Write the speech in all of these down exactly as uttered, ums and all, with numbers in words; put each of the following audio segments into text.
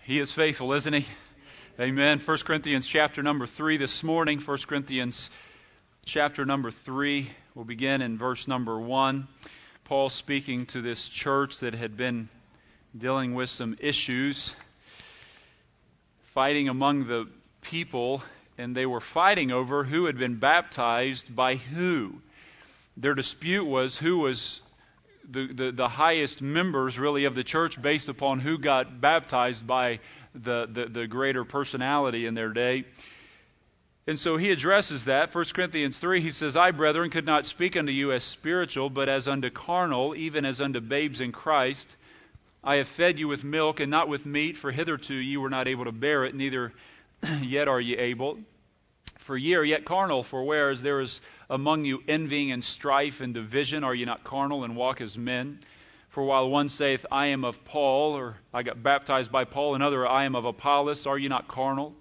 He is faithful, isn't He? Amen. First Corinthians chapter number three this morning. First Corinthians chapter number three. We'll begin in verse number one. Paul speaking to this church that had been dealing with some issues, fighting among the people, and they were fighting over who had been baptized by who. Their dispute was who was the, the, the highest members, really, of the church based upon who got baptized by the, the, the greater personality in their day. And so he addresses that. First Corinthians three, he says, I, brethren, could not speak unto you as spiritual, but as unto carnal, even as unto babes in Christ. I have fed you with milk and not with meat, for hitherto you were not able to bear it, neither yet are ye able. For ye are yet carnal, for whereas there is among you envying and strife and division, are ye not carnal and walk as men? For while one saith, I am of Paul, or I got baptized by Paul, another, I am of Apollos, are ye not carnal?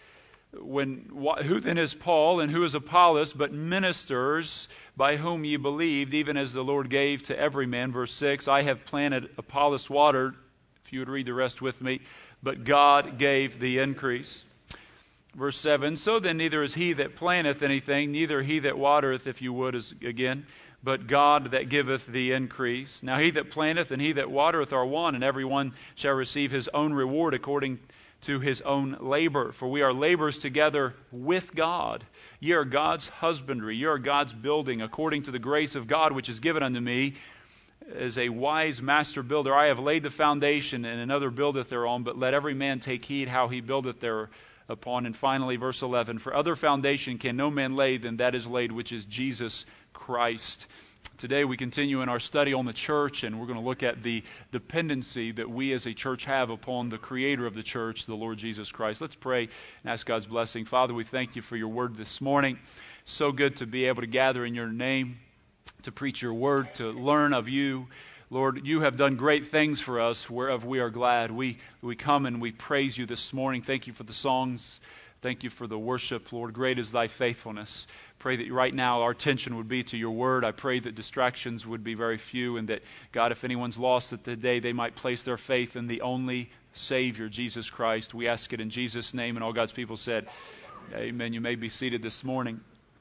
When who then is Paul and who is Apollos, but ministers by whom ye believed, even as the Lord gave to every man? Verse six, I have planted, Apollos watered, if you would read the rest with me, but God gave the increase. Verse seven, so then neither is he that planteth anything, neither he that watereth, if you would, is again, but God that giveth the increase. Now he that planteth and he that watereth are one, and every one shall receive his own reward according to his own labor. For we are laborers together with God. Ye are God's husbandry, ye are God's building, according to the grace of God which is given unto me. As a wise master builder, I have laid the foundation, and another buildeth thereon, but let every man take heed how he buildeth thereupon. And finally, verse eleven, for other foundation can no man lay than that is laid, which is Jesus Christ. Today we continue in our study on the church, and we're going to look at the dependency that we as a church have upon the creator of the church, the Lord Jesus Christ. Let's pray and ask God's blessing. Father, we thank you for your word this morning. So good to be able to gather in your name, to preach your word, to learn of you. Lord, you have done great things for us, whereof we are glad. We, we come and we praise you this morning. Thank you for the songs. Thank you for the worship. Lord, great is thy faithfulness. Pray that right now our attention would be to your word. I pray that distractions would be very few, and that, God, if anyone's lost that today, they might place their faith in the only Savior, Jesus Christ. We ask it in Jesus' name, and all God's people said, amen. You may be seated this morning.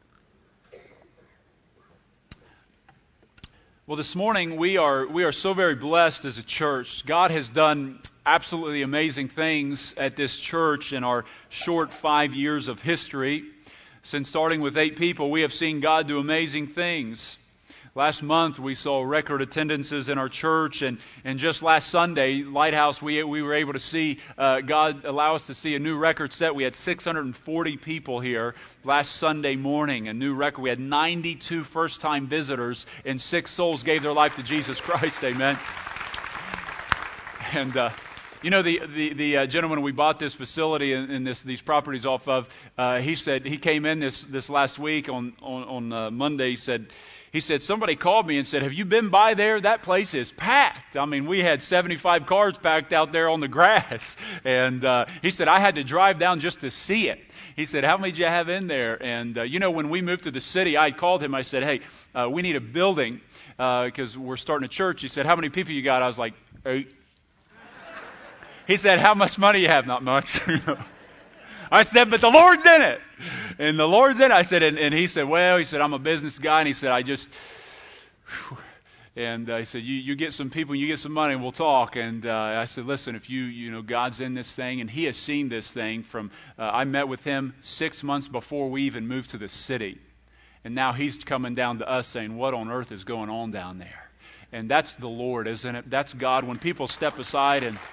Well, this morning we are we are so very blessed as a church. God has done absolutely amazing things at this church in our short five years of history. Since starting with eight people, we have seen God do amazing things. Last month we saw record attendances in our church, and, and just last Sunday, Lighthouse, we we were able to see, uh, God allow us to see a new record set. We had six hundred forty people here last Sunday morning, a new record. We had ninety-two first-time visitors, and six souls gave their life to Jesus Christ, amen. And uh, you know, the the, the uh, gentleman we bought this facility and, and this these properties off of, uh, he said, he came in this, this last week on, on, on uh, Monday, he said, He said, somebody called me and said, have you been by there? That place is packed. I mean, we had seventy-five cars packed out there on the grass. And uh, he said, I had to drive down just to see it. He said, how many did you have in there? And, uh, you know, when we moved to the city, I called him. I said, hey, uh, we need a building because uh, we're starting a church. He said, how many people you got? I was like, eight. He said, how much money you have? Not much. I said, but the Lord's in it. And the Lord's in it. I said, and, and he said, well, he said, I'm a business guy. And he said, I just, whew. and uh, he said, you, you get some people, you get some money, and we'll talk. And uh, I said, listen, if you, you know, God's in this thing, and he has seen this thing from, uh, I met with him six months before we even moved to the city. And now he's coming down to us saying, what on earth is going on down there? And that's the Lord, isn't it? That's God. When people step aside and...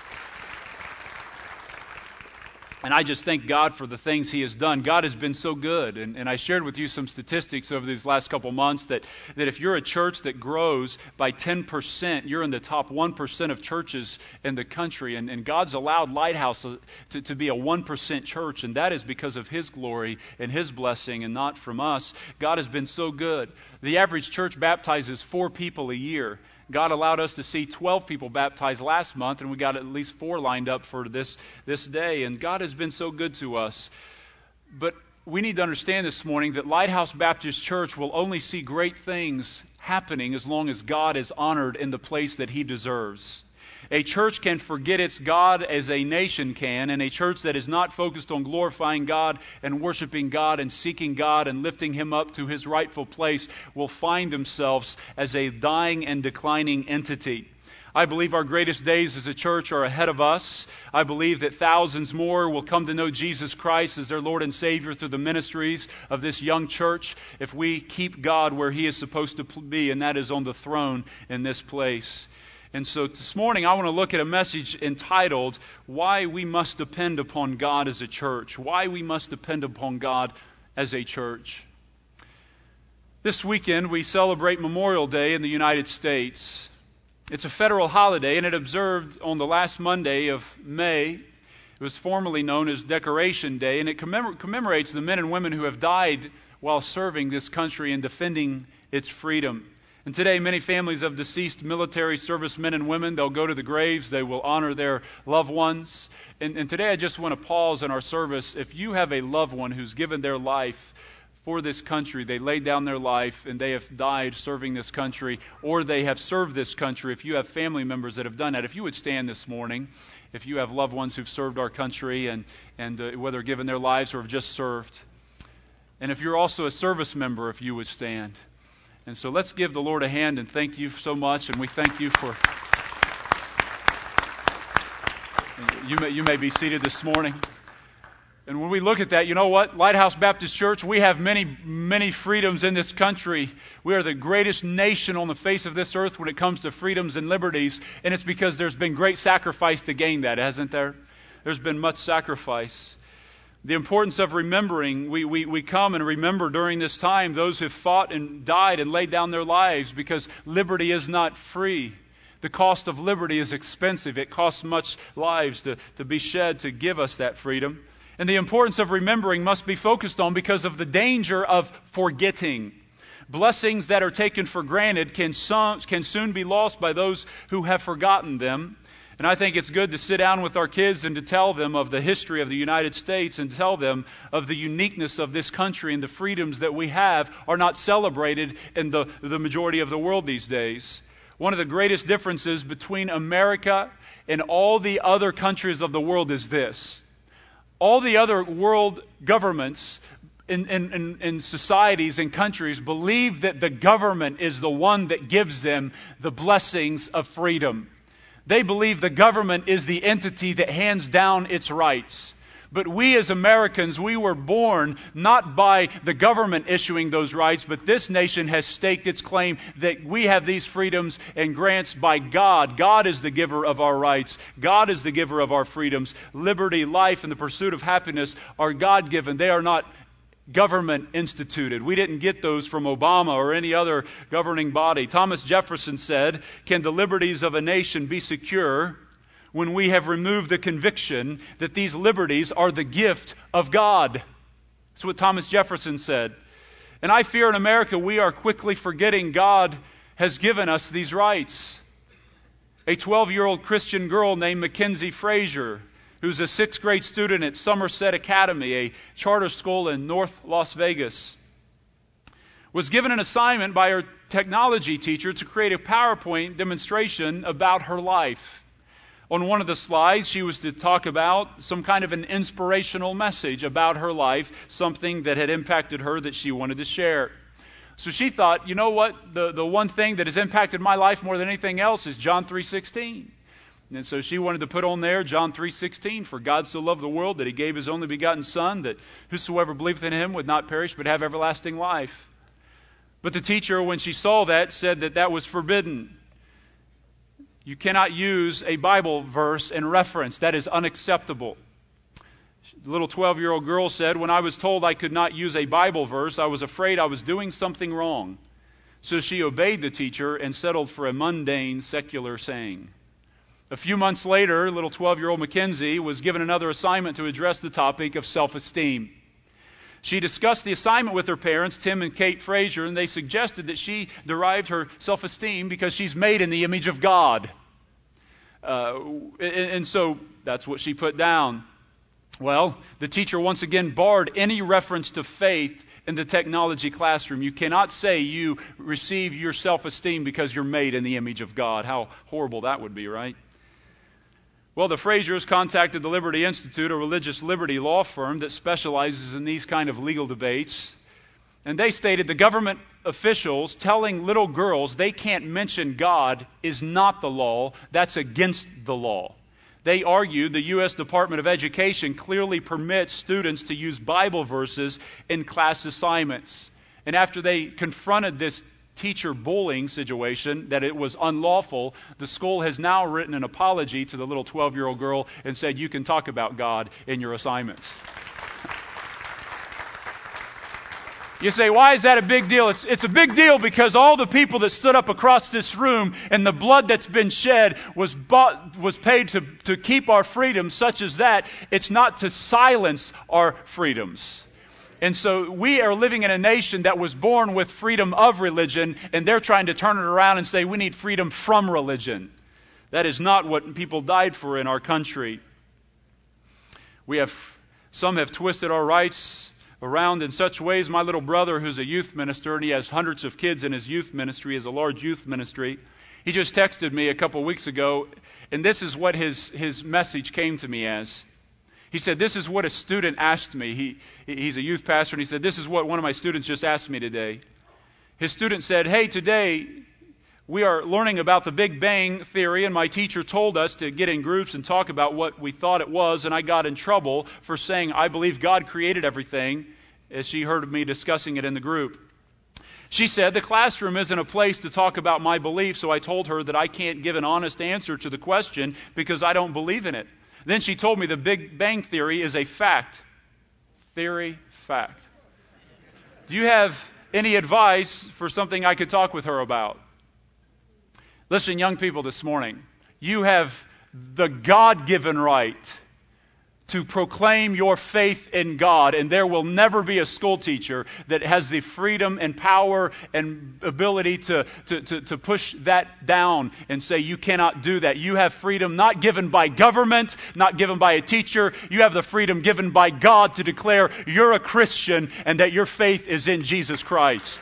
And I just thank God for the things he has done. God has been so good. And, and I shared with you some statistics over these last couple months that, that if you're a church that grows by ten percent, you're in the top one percent of churches in the country. And, and God's allowed Lighthouse to, to be a one percent church. And that is because of his glory and his blessing and not from us. God has been so good. The average church baptizes four people a year. God allowed us to see twelve people baptized last month, and we got at least four lined up for this, this day. And God has been so good to us. But we need to understand this morning that Lighthouse Baptist Church will only see great things happening as long as God is honored in the place that he deserves. A church can forget its God as a nation can, and a church that is not focused on glorifying God and worshiping God and seeking God and lifting Him up to His rightful place will find themselves as a dying and declining entity. I believe our greatest days as a church are ahead of us. I believe that thousands more will come to know Jesus Christ as their Lord and Savior through the ministries of this young church if we keep God where He is supposed to be, and that is on the throne in this place. And so this morning I want to look at a message entitled, Why We Must Depend Upon God as a Church. Why we must depend upon God as a church. This weekend we celebrate Memorial Day in the United States. It's a federal holiday, and it observed on the last Monday of May. It was formerly known as Decoration Day, and it commemor- commemorates the men and women who have died while serving this country and defending its freedom. And today, many families of deceased military servicemen and women, they'll go to the graves, they will honor their loved ones. And, and today I just want to pause in our service. If you have a loved one who's given their life for this country, they laid down their life and they have died serving this country, or they have served this country, if you have family members that have done that, if you would stand this morning, if you have loved ones who've served our country and, and uh, whether given their lives or have just served. And if you're also a service member, if you would stand. And so let's give the Lord a hand and thank you so much. And we thank you for... You may, you may be seated this morning. And when we look at that, you know what? Lighthouse Baptist Church, we have many, many freedoms in this country. We are the greatest nation on the face of this earth when it comes to freedoms and liberties. And it's because there's been great sacrifice to gain that, hasn't there? There's been much sacrifice. The importance of remembering, we, we, we come and remember during this time those who fought and died and laid down their lives, because liberty is not free. The cost of liberty is expensive. It costs much lives to, to be shed to give us that freedom. And the importance of remembering must be focused on because of the danger of forgetting. Blessings that are taken for granted can, some, can soon be lost by those who have forgotten them. And I think it's good to sit down with our kids and to tell them of the history of the United States and tell them of the uniqueness of this country, and the freedoms that we have are not celebrated in the, the majority of the world these days. One of the greatest differences between America and all the other countries of the world is this. All the other world governments in, in, in, in societies and countries believe that the government is the one that gives them the blessings of freedom. They believe the government is the entity that hands down its rights. But we as Americans, we were born not by the government issuing those rights, but this nation has staked its claim that we have these freedoms and grants by God. God is the giver of our rights. God is the giver of our freedoms. Liberty, life, and the pursuit of happiness are God-given. They are not government instituted. We didn't get those from Obama or any other governing body. Thomas Jefferson said, "Can the liberties of a nation be secure when we have removed the conviction that these liberties are the gift of God?" That's what Thomas Jefferson said. And I fear in America we are quickly forgetting God has given us these rights. A twelve-year-old Christian girl named Mackenzie Frazier, who's a sixth grade student at Somerset Academy, a charter school in North Las Vegas, was given an assignment by her technology teacher to create a PowerPoint demonstration about her life. On one of the slides, she was to talk about some kind of an inspirational message about her life, something that had impacted her that she wanted to share. So she thought, you know what, the, the one thing that has impacted my life more than anything else is John three sixteen. And so she wanted to put on there John three sixteen, "For God so loved the world that He gave His only begotten Son, that whosoever believeth in Him would not perish but have everlasting life." But the teacher, when she saw that, said that that was forbidden. You cannot use a Bible verse in reference. That is unacceptable. The little twelve-year-old girl said, "When I was told I could not use a Bible verse, I was afraid I was doing something wrong." So she obeyed the teacher and settled for a mundane, secular saying. A few months later, little twelve-year-old Mackenzie was given another assignment to address the topic of self-esteem. She discussed the assignment with her parents, Tim and Kate Frazier, and they suggested that she derived her self-esteem because she's made in the image of God. Uh, and, and so that's what she put down. Well, the teacher once again barred any reference to faith in the technology classroom. You cannot say you receive your self-esteem because you're made in the image of God. How horrible that would be, right? Well, the Frasers contacted the Liberty Institute, a religious liberty law firm that specializes in these kind of legal debates. And they stated the government officials telling little girls they can't mention God is not the law. That's against the law. They argued the U S Department of Education clearly permits students to use Bible verses in class assignments. And after they confronted this teacher bullying situation, that it was unlawful, the school has now written an apology to the little twelve-year-old girl and said, you can talk about God in your assignments. You say, why is that a big deal? It's, it's a big deal because all the people that stood up across this room and the blood that's been shed was bought, was paid to, to keep our freedoms such as that. It's not to silence our freedoms. And so we are living in a nation that was born with freedom of religion, and they're trying to turn it around and say we need freedom from religion. That is not what people died for in our country. We have, some have twisted our rights around in such ways. My little brother, who's a youth minister, and he has hundreds of kids in his youth ministry, is a large youth ministry. He just texted me a couple weeks ago, and this is what his, his message came to me as. He said, this is what a student asked me. He, he's a youth pastor, and he said, this is what one of my students just asked me today. His student said, hey, today we are learning about the Big Bang Theory, and my teacher told us to get in groups and talk about what we thought it was, and I got in trouble for saying, I believe God created everything, as she heard me discussing it in the group. She said, the classroom isn't a place to talk about my belief, so I told her that I can't give an honest answer to the question because I don't believe in it. Then she told me the Big Bang Theory is a fact. Theory, fact. Do you have any advice for something I could talk with her about? Listen, young people, this morning, you have the God-given right to proclaim your faith in God, and there will never be a school teacher that has the freedom and power and ability to, to, to, to push that down and say you cannot do that. You have freedom not given by government, not given by a teacher. You have the freedom given by God to declare you're a Christian and that your faith is in Jesus Christ.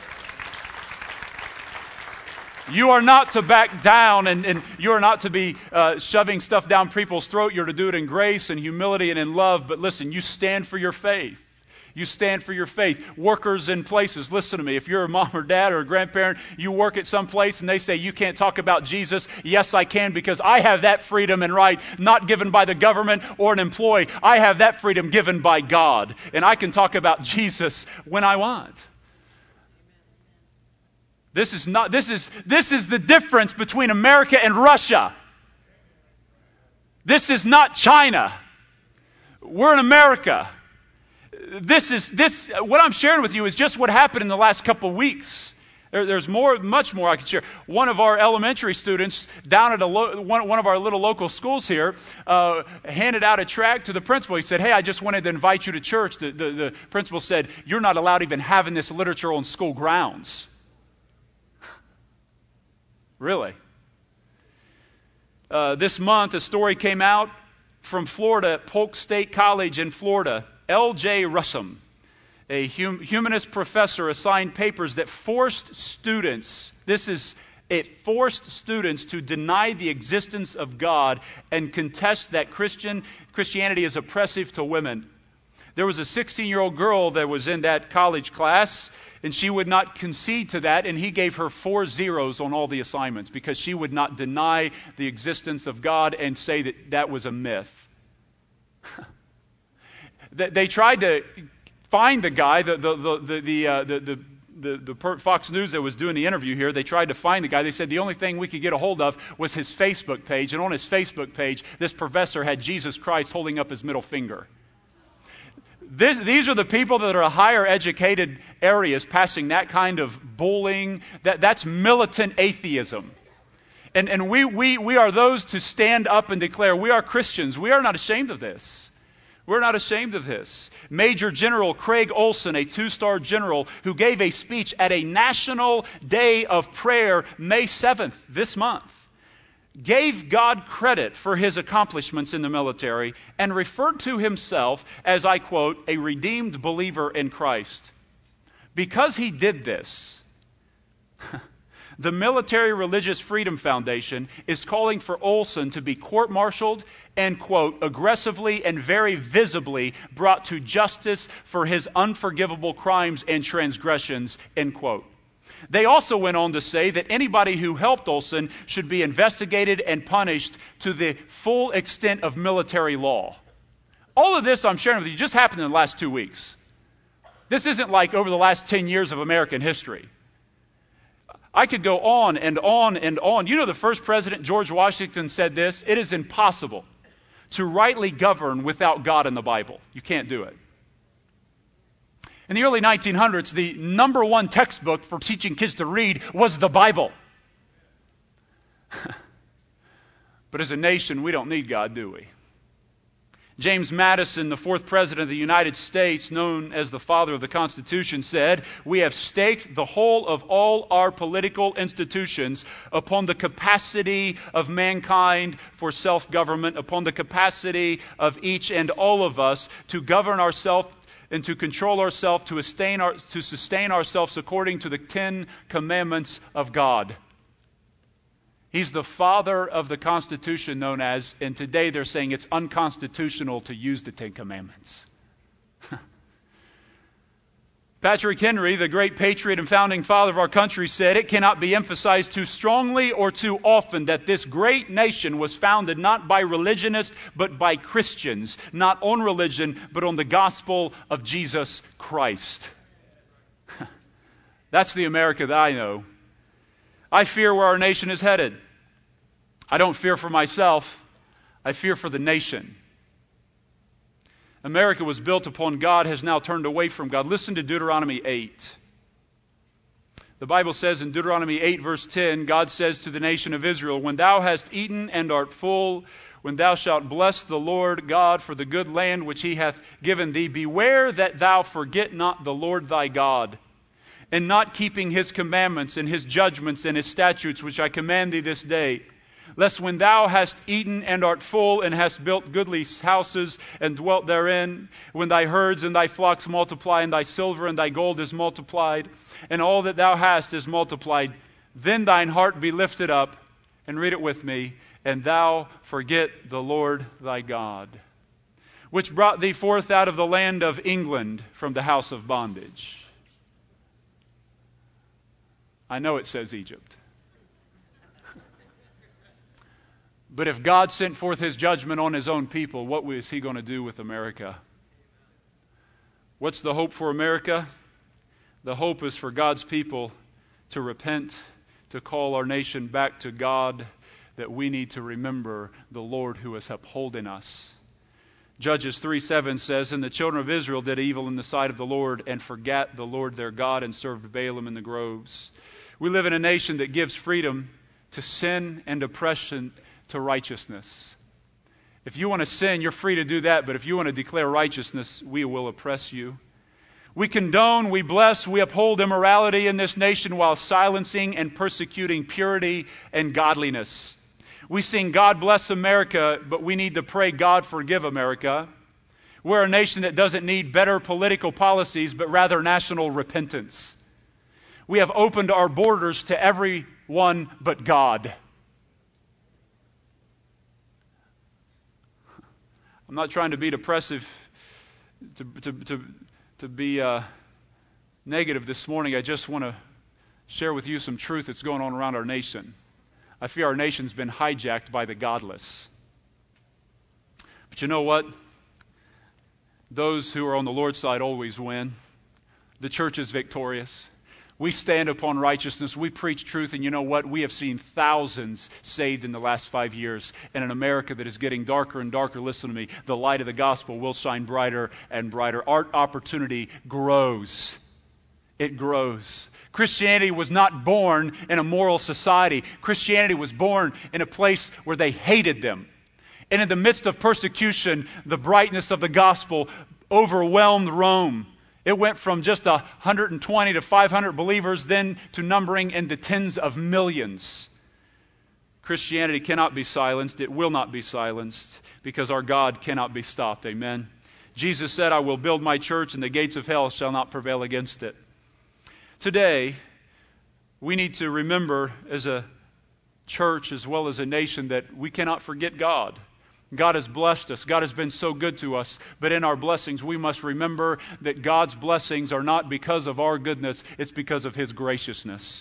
You are not to back down, and, and you are not to be uh, shoving stuff down people's throat. You're to do it in grace and humility and in love. But listen, you stand for your faith. You stand for your faith. Workers in places, listen to me. If you're a mom or dad or a grandparent, you work at some place and they say you can't talk about Jesus. Yes, I can, because I have that freedom and right, not given by the government or an employee. I have that freedom given by God. And I can talk about Jesus when I want. This is not, this is, this is the difference between America and Russia. This is not China. We're in America. This is, this, what I'm sharing with you is just what happened in the last couple of weeks. There, there's more, much more I could share. One of our elementary students down at a lo, one, one of our little local schools here uh, handed out a tract to the principal. He said, hey, I just wanted to invite you to church. The, the, the principal said, you're not allowed even having this literature on school grounds. Really? Uh, this month, a story came out from Florida, Polk State College in Florida. L J Russum, a hum- humanist professor, assigned papers that forced students, this is, it forced students to deny the existence of God and contest that Christian Christianity is oppressive to women. There was a sixteen-year-old girl that was in that college class, and she would not concede to that, and he gave her four zeros on all the assignments because she would not deny the existence of God and say that that was a myth. They tried to find the guy, the the the the the, uh, the, the The, the Fox News that was doing the interview here, they tried to find the guy. They said the only thing we could get a hold of was his Facebook page. And on his Facebook page, this professor had Jesus Christ holding up his middle finger. This, these are the people that are higher educated areas passing that kind of bullying. That, that's militant atheism. And, and we, we, we are those to stand up and declare we are Christians. We are not ashamed of this. We're not ashamed of this. Major General Craig Olson, a two-star general who gave a speech at a national day of prayer May seventh this month, gave God credit for his accomplishments in the military and referred to himself as, I quote, a redeemed believer in Christ. Because he did this, The Military Religious Freedom Foundation is calling for Olson to be court-martialed and, quote, aggressively and very visibly brought to justice for his unforgivable crimes and transgressions, end quote. They also went on to say that anybody who helped Olson should be investigated and punished to the full extent of military law. All of this I'm sharing with you just happened in the last two weeks. This isn't like over the last ten years of American history. I could go on and on and on. You know, the first president, George Washington, said this: it is impossible to rightly govern without God in the Bible. You can't do it. In the early nineteen hundreds, the number one textbook for teaching kids to read was the Bible. But as a nation, we don't need God, do we? James Madison, the fourth president of the United States, known as the father of the Constitution, said, "We have staked the whole of all our political institutions upon the capacity of mankind for self-government, upon the capacity of each and all of us to govern ourselves and to control ourselves, to sustain, our, to sustain ourselves according to the Ten Commandments of God." He's the father of the Constitution, known as, and today they're saying it's unconstitutional to use the Ten Commandments. Patrick Henry, the great patriot and founding father of our country, said, "It cannot be emphasized too strongly or too often that this great nation was founded not by religionists, but by Christians, not on religion, but on the gospel of Jesus Christ." That's the America that I know. I fear where our nation is headed. I don't fear for myself. I fear for the nation. America was built upon God, has now turned away from God. Listen to Deuteronomy eight. The Bible says in Deuteronomy eight, verse ten, God says to the nation of Israel, "When thou hast eaten and art full, when thou shalt bless the Lord God for the good land which he hath given thee, beware that thou forget not the Lord thy God, and not keeping his commandments and his judgments and his statutes which I command thee this day. Lest when thou hast eaten and art full, and hast built goodly houses and dwelt therein, when thy herds and thy flocks multiply, and thy silver and thy gold is multiplied, and all that thou hast is multiplied, then thine heart be lifted up," and read it with me, "and thou forget the Lord thy God, which brought thee forth out of the land of England from the house of bondage." I know it says Egypt. But if God sent forth his judgment on his own people, what was he going to do with America? What's the hope for America? The hope is for God's people to repent, to call our nation back to God, that we need to remember the Lord who is upholding us. Judges three seven says, "And the children of Israel did evil in the sight of the Lord, and forgat the Lord their God, and served Baalim in the groves." We live in a nation that gives freedom to sin and oppression to righteousness. If you want to sin, you're free to do that, but if you want to declare righteousness, we will oppress you. We condone, we bless, we uphold immorality in this nation while silencing and persecuting purity and godliness. We sing, "God bless America," but we need to pray, "God forgive America." We're a nation that doesn't need better political policies, but rather national repentance. We have opened our borders to everyone but God. I'm not trying to be depressive, to, to, to, to be uh, negative this morning. I just want to share with you some truth that's going on around our nation. I fear our nation's been hijacked by the godless. But you know what? Those who are on the Lord's side always win. The church is victorious. We stand upon righteousness. We preach truth. And you know what? We have seen thousands saved in the last five years. In an America that is getting darker and darker, listen to me, the light of the gospel will shine brighter and brighter. Our opportunity grows. It grows. Christianity was not born in a moral society. Christianity was born in a place where they hated them. And in the midst of persecution, the brightness of the gospel overwhelmed Rome. It went from just one hundred twenty to five hundred believers, then to numbering in the tens of millions. Christianity cannot be silenced. It will not be silenced because our God cannot be stopped. Amen. Jesus said, "I will build my church and the gates of hell shall not prevail against it." Today, we need to remember as a church as well as a nation that we cannot forget God. God has blessed us. God has been so good to us. But in our blessings, we must remember that God's blessings are not because of our goodness. It's because of His graciousness.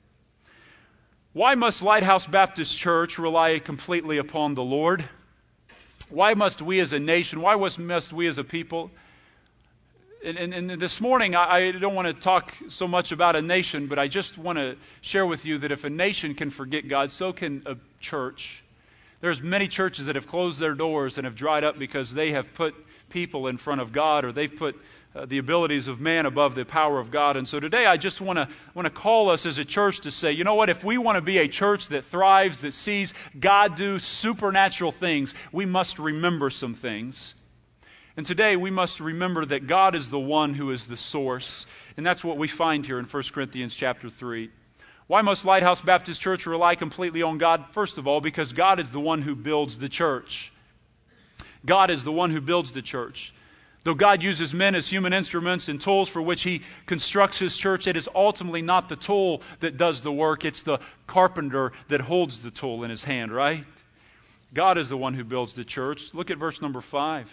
Why must Lighthouse Baptist Church rely completely upon the Lord? Why must we as a nation, why must we as a people? And, and, and this morning, I, I don't want to talk so much about a nation, but I just want to share with you that if a nation can forget God, so can a church. There's many churches that have closed their doors and have dried up because they have put people in front of God, or they've put uh, the abilities of man above the power of God. And so today I just want to want to call us as a church to say, you know what, if we want to be a church that thrives, that sees God do supernatural things, we must remember some things. And today we must remember that God is the one who is the source. And that's what we find here in First Corinthians chapter three. Why must Lighthouse Baptist Church rely completely on God? First of all, because God is the one who builds the church. God is the one who builds the church. Though God uses men as human instruments and tools for which He constructs His church, it is ultimately not the tool that does the work. It's the carpenter that holds the tool in his hand, right? God is the one who builds the church. Look at verse number five.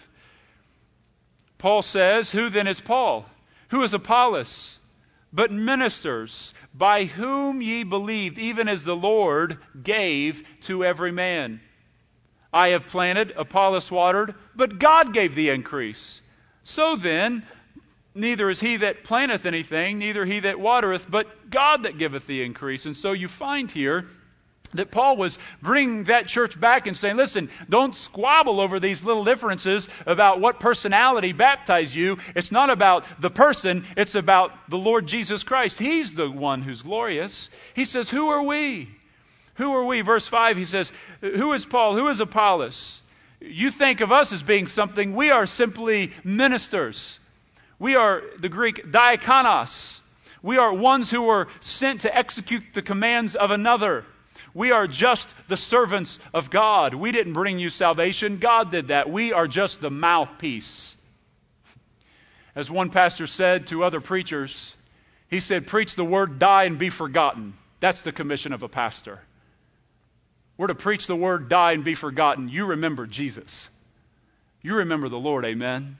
Paul says, "Who then is Paul? Who is Apollos? But ministers, by whom ye believed, even as the Lord gave to every man. I have planted, Apollos watered, but God gave the increase. So then, neither is he that planteth anything, neither he that watereth, but God that giveth the increase." And so you find here that Paul was bringing that church back and saying, listen, don't squabble over these little differences about what personality baptized you. It's not about the person, it's about the Lord Jesus Christ. He's the one who's glorious. He says, who are we? Who are we? Verse five, he says, who is Paul? Who is Apollos? You think of us as being something. We are simply ministers. We are the Greek diakonos. We are ones who were sent to execute the commands of another. We are just the servants of God. We didn't bring you salvation. God did that. We are just the mouthpiece. As one pastor said to other preachers, he said, preach the word, die, and be forgotten. That's the commission of a pastor. We're to preach the word, die, and be forgotten. You remember Jesus. You remember the Lord, amen?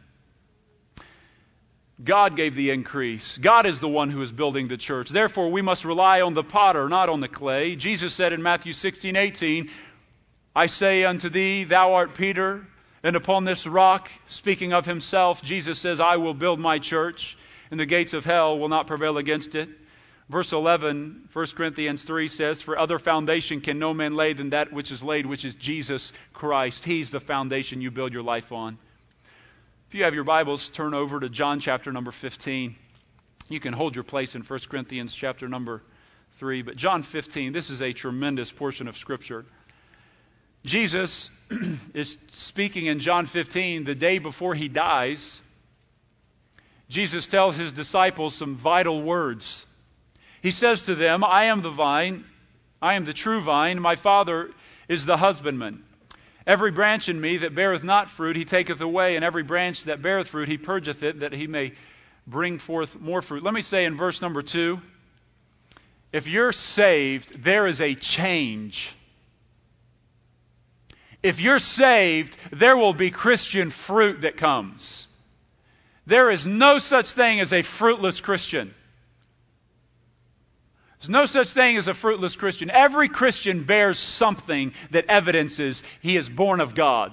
God gave the increase. God is the one who is building the church. Therefore, we must rely on the potter, not on the clay. Jesus said in Matthew sixteen eighteen, I say unto thee, thou art Peter, and upon this rock, speaking of himself, Jesus says, I will build my church, and the gates of hell will not prevail against it. Verse eleven, First Corinthians three says, for other foundation can no man lay than that which is laid, which is Jesus Christ. He's the foundation you build your life on. If you have your Bibles, turn over to John chapter number fifteen. You can hold your place in First Corinthians chapter number three. But John fifteen, this is a tremendous portion of Scripture. Jesus is speaking in John fifteen the day before He dies. Jesus tells His disciples some vital words. He says to them, I am the vine, I am the true vine, my Father is the husbandman. Every branch in me that beareth not fruit, He taketh away, and every branch that beareth fruit, He purgeth it, that He may bring forth more fruit. Let me say in verse number two, if you're saved, there is a change. If you're saved, there will be Christian fruit that comes. There is no such thing as a fruitless Christian. There's no such thing as a fruitless Christian. Every Christian bears something that evidences he is born of God.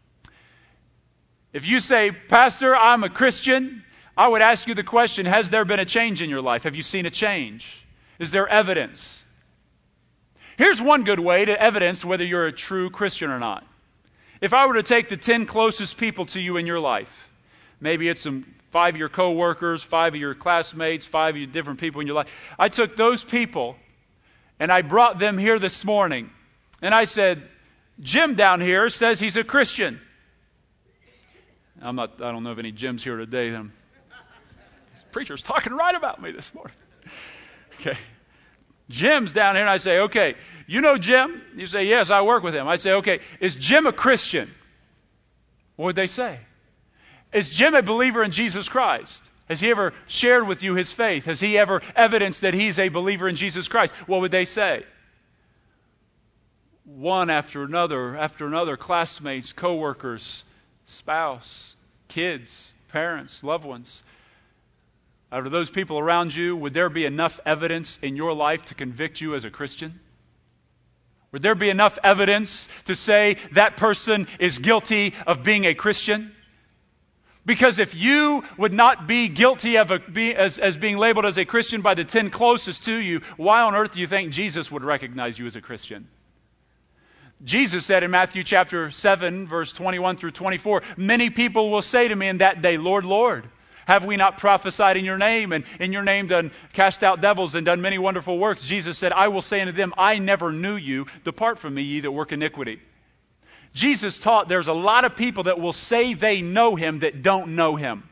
If you say, Pastor, I'm a Christian, I would ask you the question, has there been a change in your life? Have you seen a change? Is there evidence? Here's one good way to evidence whether you're a true Christian or not. If I were to take the ten closest people to you in your life, maybe it's some five of your co-workers, five of your classmates, five of your different people in your life. I took those people and I brought them here this morning. And I said, Jim down here says he's a Christian. I'm not, I don't know of any Jims here today. This preacher's talking right about me this morning. Okay. Jim's down here and I say, okay, you know Jim? You say, yes, I work with him. I say, okay, is Jim a Christian? What would they say? Is Jim a believer in Jesus Christ? Has he ever shared with you his faith? Has he ever evidenced that he's a believer in Jesus Christ? What would they say? One after another, after another, classmates, co-workers, spouse, kids, parents, loved ones. Out of those people around you, would there be enough evidence in your life to convict you as a Christian? Would there be enough evidence to say that person is guilty of being a Christian? Because if you would not be guilty of a, be, as, as being labeled as a Christian by the ten closest to you, why on earth do you think Jesus would recognize you as a Christian? Jesus said in Matthew chapter seven, verse twenty-one through twenty-four, many people will say to me in that day, Lord, Lord, have we not prophesied in your name, and in your name done cast out devils and done many wonderful works? Jesus said, I will say unto them, I never knew you. Depart from me, ye that work iniquity. Jesus taught there's a lot of people that will say they know him that don't know him.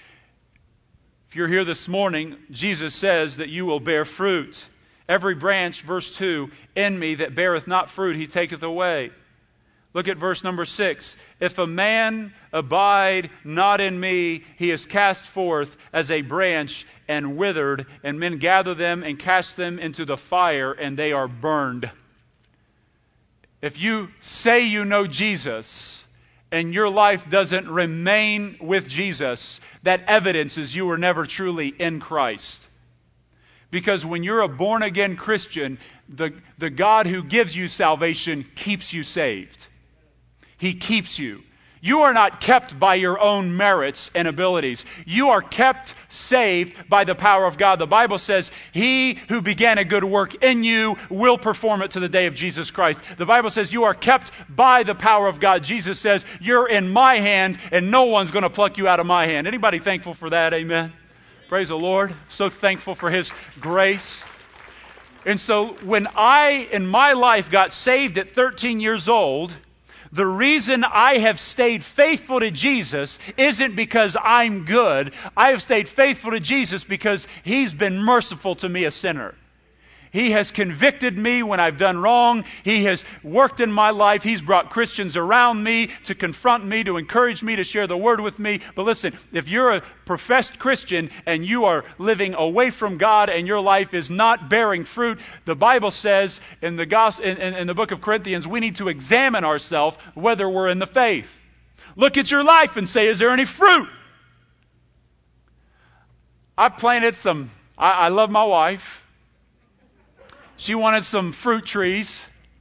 If you're here this morning, Jesus says that you will bear fruit. Every branch, verse two, in me that beareth not fruit, he taketh away. Look at verse number six. If a man abide not in me, he is cast forth as a branch and withered, and men gather them and cast them into the fire, and they are burned. If you say you know Jesus and your life doesn't remain with Jesus, that evidences you were never truly in Christ. Because when you're a born-again Christian, the, the God who gives you salvation keeps you saved. He keeps you. You are not kept by your own merits and abilities. You are kept saved by the power of God. The Bible says, he who began a good work in you will perform it to the day of Jesus Christ. The Bible says you are kept by the power of God. Jesus says, you're in my hand and no one's going to pluck you out of my hand. Anybody thankful for that? Amen. Praise the Lord. So thankful for his grace. And so when I, in my life, got saved at thirteen years old, the reason I have stayed faithful to Jesus isn't because I'm good. I have stayed faithful to Jesus because he's been merciful to me, a sinner. He has convicted me when I've done wrong. He has worked in my life. He's brought Christians around me to confront me, to encourage me, to share the word with me. But listen, if you're a professed Christian and you are living away from God and your life is not bearing fruit, the Bible says in the gospel, in, in, in the book of Corinthians, we need to examine ourselves whether we're in the faith. Look at your life and say, is there any fruit? I planted some, I, I love my wife. She wanted some fruit trees.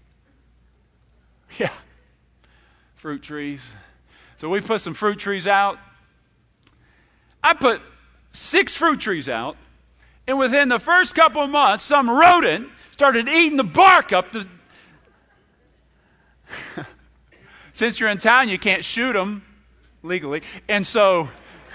Yeah, fruit trees. So we put some fruit trees out. I put six fruit trees out, and within the first couple of months, some rodent started eating the bark up the... Since you're in town, you can't shoot them legally. And so...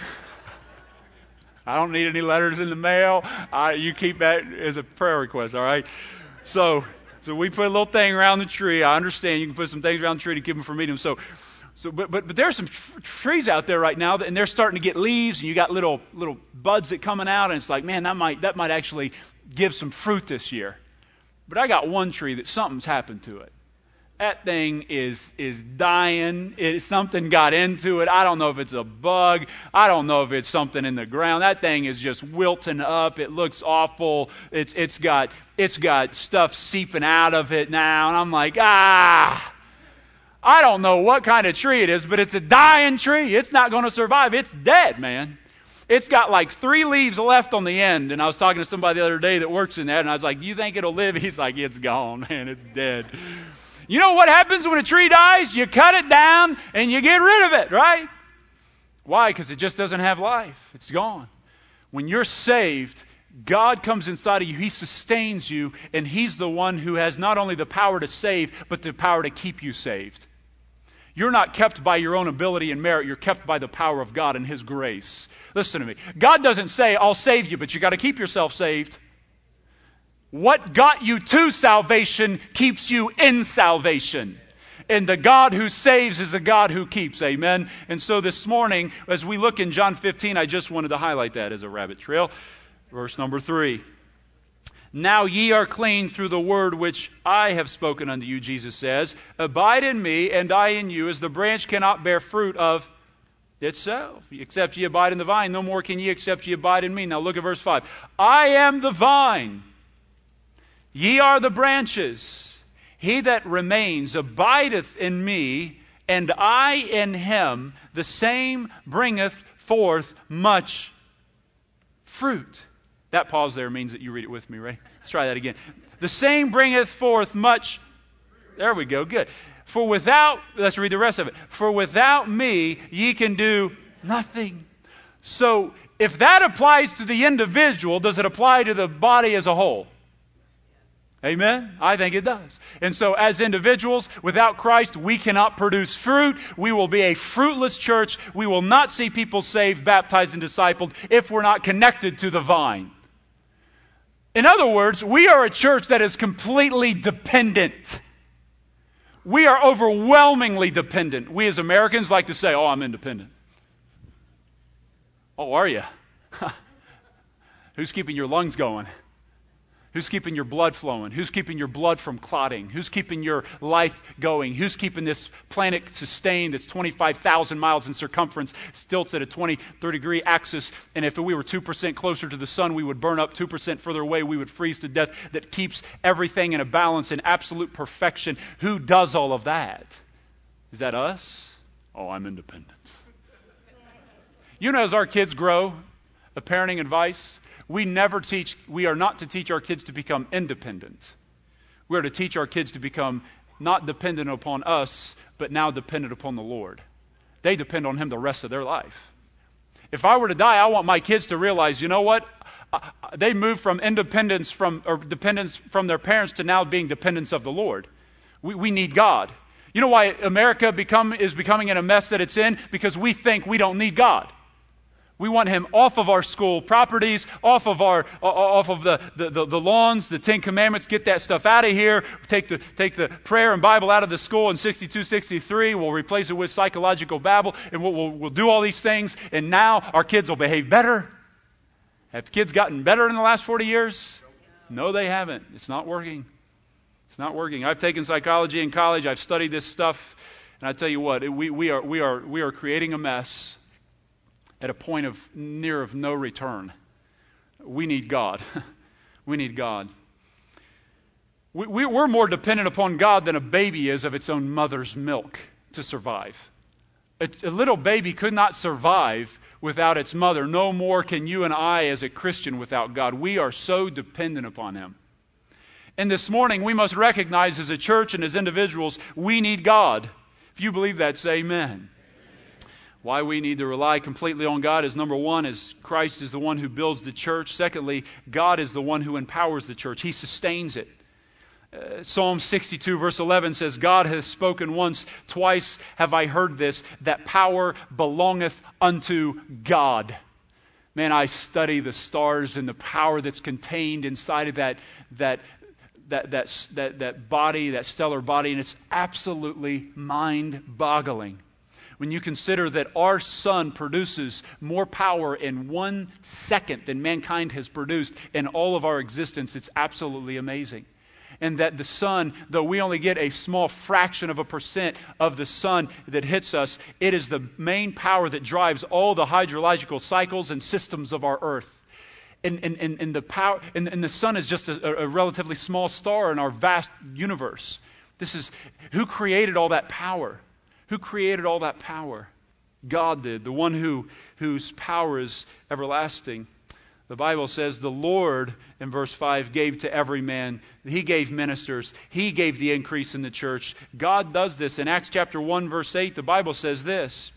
I don't need any letters in the mail. I, you keep that as a prayer request, all right? So so we put a little thing around the tree. I understand you can put some things around the tree to keep them from eating them. So, so but, but, but there's some tr- trees out there right now, that, and they're starting to get leaves, and you got little little buds that coming out, and it's like, man, that might that might actually give some fruit this year. But I got one tree that something's happened to it. That thing is is dying. It, something got into it. I don't know if it's a bug. I don't know if it's something in the ground. That thing is just wilting up. It looks awful. It's it's got it's got stuff seeping out of it now. And I'm like, ah, I don't know what kind of tree it is, but it's a dying tree. It's not going to survive. It's dead, man. It's got like three leaves left on the end. And I was talking to somebody the other day that works in that, and I was like, do you think it'll live? He's like, it's gone, man. It's dead. You know what happens when a tree dies? You cut it down and you get rid of it, right? Why? Because it just doesn't have life. It's gone. When you're saved, God comes inside of you. He sustains you, and he's the one who has not only the power to save, but the power to keep you saved. You're not kept by your own ability and merit. You're kept by the power of God and his grace. Listen to me. God doesn't say, I'll save you, but you got to keep yourself saved. What got you to salvation keeps you in salvation. And the God who saves is the God who keeps. Amen. And so this morning, as we look in John fifteen, I just wanted to highlight that as a rabbit trail. Verse number three. Now ye are clean through the word which I have spoken unto you, Jesus says. Abide in me, and I in you, as the branch cannot bear fruit of It's so. Except ye abide in the vine, no more can ye except ye abide in me. Now look at verse five. I am the vine, ye are the branches. He that remains abideth in me, and I in him, the same bringeth forth much fruit. That pause there means that you read it with me, right? Let's try that again. The same bringeth forth much. There we go, good. For without, let's read the rest of it. For without me, ye can do nothing. So, if that applies to the individual, does it apply to the body as a whole? Amen? I think it does. And so, as individuals, without Christ, we cannot produce fruit. We will be a fruitless church. We will not see people saved, baptized, and discipled if we're not connected to the vine. In other words, we are a church that is completely dependent. We are overwhelmingly dependent. We as Americans like to say, oh, I'm independent. Oh, are you? Who's keeping your lungs going? Who's keeping your blood flowing? Who's keeping your blood from clotting? Who's keeping your life going? Who's keeping this planet sustained that's twenty-five thousand miles in circumference, tilts at a twenty, thirty degree axis, and if we were two percent closer to the sun, we would burn up, two percent further away, we would freeze to death, that keeps everything in a balance, in absolute perfection. Who does all of that? Is that us? Oh, I'm independent. You know, as our kids grow, a parenting advice, we never teach, we are not to teach our kids to become independent. We are to teach our kids to become not dependent upon us, but now dependent upon the Lord. They depend on Him the rest of their life. If I were to die, I want my kids to realize, you know what? They moved from independence from, or dependence from their parents to now being dependents of the Lord. We, we need God. You know why America become, is becoming in a mess that it's in? Because we think we don't need God. We want Him off of our school properties, off of our, off of the, the, the, the lawns, the Ten Commandments. Get that stuff out of here. Take the, take the prayer and Bible out of the school in sixty-two, sixty-three. We'll replace it with psychological Babel, and we'll, we'll, we'll do all these things. And now our kids will behave better. Have kids gotten better in the last forty years? No, they haven't. It's not working. It's not working. I've taken psychology in college. I've studied this stuff, and I tell you what, we, we are we are we are creating a mess at a point of near of no return. We need God. We need God. We, we, we're more dependent upon God than a baby is of its own mother's milk to survive. A, a little baby could not survive without its mother. No more can you and I as a Christian without God. We are so dependent upon Him. And this morning we must recognize as a church and as individuals, we need God. If you believe that, say amen. Why we need to rely completely on God is, number one, is Christ is the one who builds the church. Secondly, God is the one who empowers the church. He sustains it. Uh, Psalm sixty-two verse eleven says, God hath spoken once, twice have I heard this, that power belongeth unto God. Man, I study the stars and the power that's contained inside of that, that, that, that, that, that body, that stellar body, and it's absolutely mind-boggling. When you consider that our sun produces more power in one second than mankind has produced in all of our existence, it's absolutely amazing. And that the sun, though we only get a small fraction of a percent of the sun that hits us, it is the main power that drives all the hydrological cycles and systems of our earth. And, and, and, and the power, and, and the sun is just a, a relatively small star in our vast universe. This is, who created all that power? Who created all that power? God did, the one who whose power is everlasting. The Bible says the Lord, in verse five, gave to every man. He gave ministers. He gave the increase in the church. God does this. In Acts chapter one, verse eight, the Bible says this.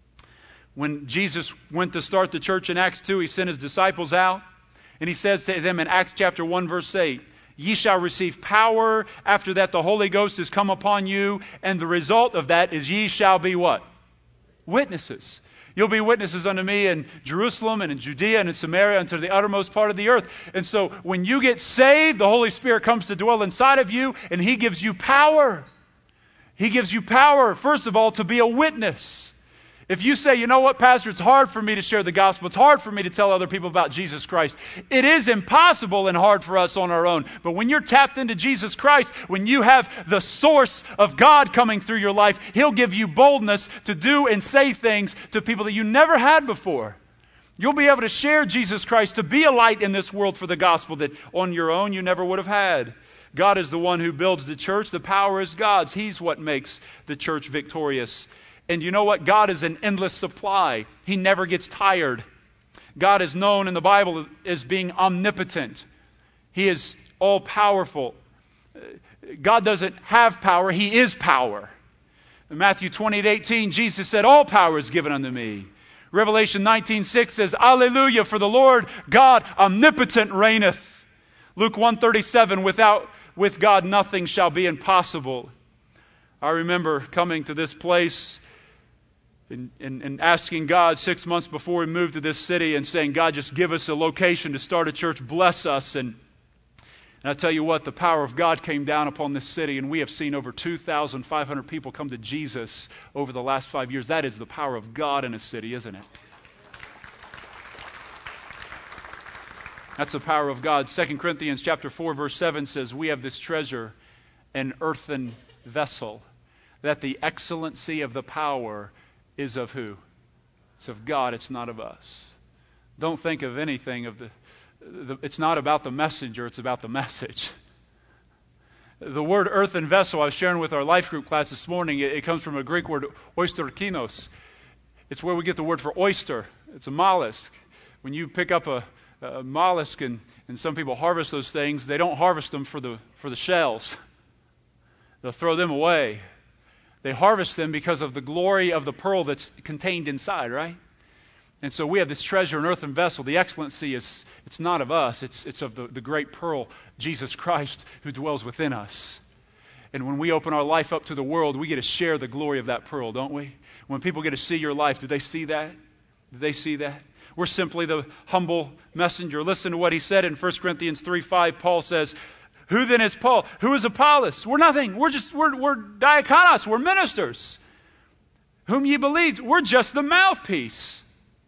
When Jesus went to start the church in Acts two, He sent His disciples out. And He says to them in Acts chapter one, verse eight, ye shall receive power. After that, the Holy Ghost is come upon you. And the result of that is ye shall be what? Witnesses. You'll be witnesses unto me in Jerusalem and in Judea and in Samaria unto the uttermost part of the earth. And so when you get saved, the Holy Spirit comes to dwell inside of you and He gives you power. He gives you power, first of all, to be a witness. If you say, you know what, Pastor, it's hard for me to share the gospel. It's hard for me to tell other people about Jesus Christ. It is impossible and hard for us on our own. But when you're tapped into Jesus Christ, when you have the source of God coming through your life, He'll give you boldness to do and say things to people that you never had before. You'll be able to share Jesus Christ, to be a light in this world for the gospel that on your own you never would have had. God is the one who builds the church. The power is God's. He's what makes the church victorious. And you know what? God is an endless supply. He never gets tired. God is known in the Bible as being omnipotent. He is all-powerful. God doesn't have power. He is power. In Matthew twenty-eight eighteen, Jesus said, all power is given unto me. Revelation nineteen six says, Alleluia, for the Lord God omnipotent reigneth. Luke one thirty-seven, without with God nothing shall be impossible. I remember coming to this place And, and, and asking God six months before we moved to this city and saying, God, just give us a location to start a church, bless us. And, and I tell you what, the power of God came down upon this city, and we have seen over two thousand five hundred people come to Jesus over the last five years. That is the power of God in a city, isn't it? That's the power of God. Second Corinthians chapter four, verse seven says, we have this treasure, an earthen vessel, that the excellency of the power is of who? It's of God, it's not of us. Don't think of anything of the, the, it's not about the messenger, it's about the message. The word earthen vessel, I was sharing with our life group class this morning, it, it comes from a Greek word, oisterkinos. It's where we get the word for oyster. It's a mollusk. When you pick up a, a mollusk, and, and some people harvest those things, they don't harvest them for the for the shells. They'll throw them away. They harvest them because of the glory of the pearl that's contained inside, right? And so we have this treasure, an earthen vessel. The excellency is, it's not of us. It's, it's of the, the great pearl, Jesus Christ, who dwells within us. And when we open our life up to the world, we get to share the glory of that pearl, don't we? When people get to see your life, do they see that? Do they see that? We're simply the humble messenger. Listen to what he said in First Corinthians three five. Paul says, who then is Paul? Who is Apollos? We're nothing. We're just, we're, we're diakonos. We're ministers. Whom ye believed. We're just the mouthpiece.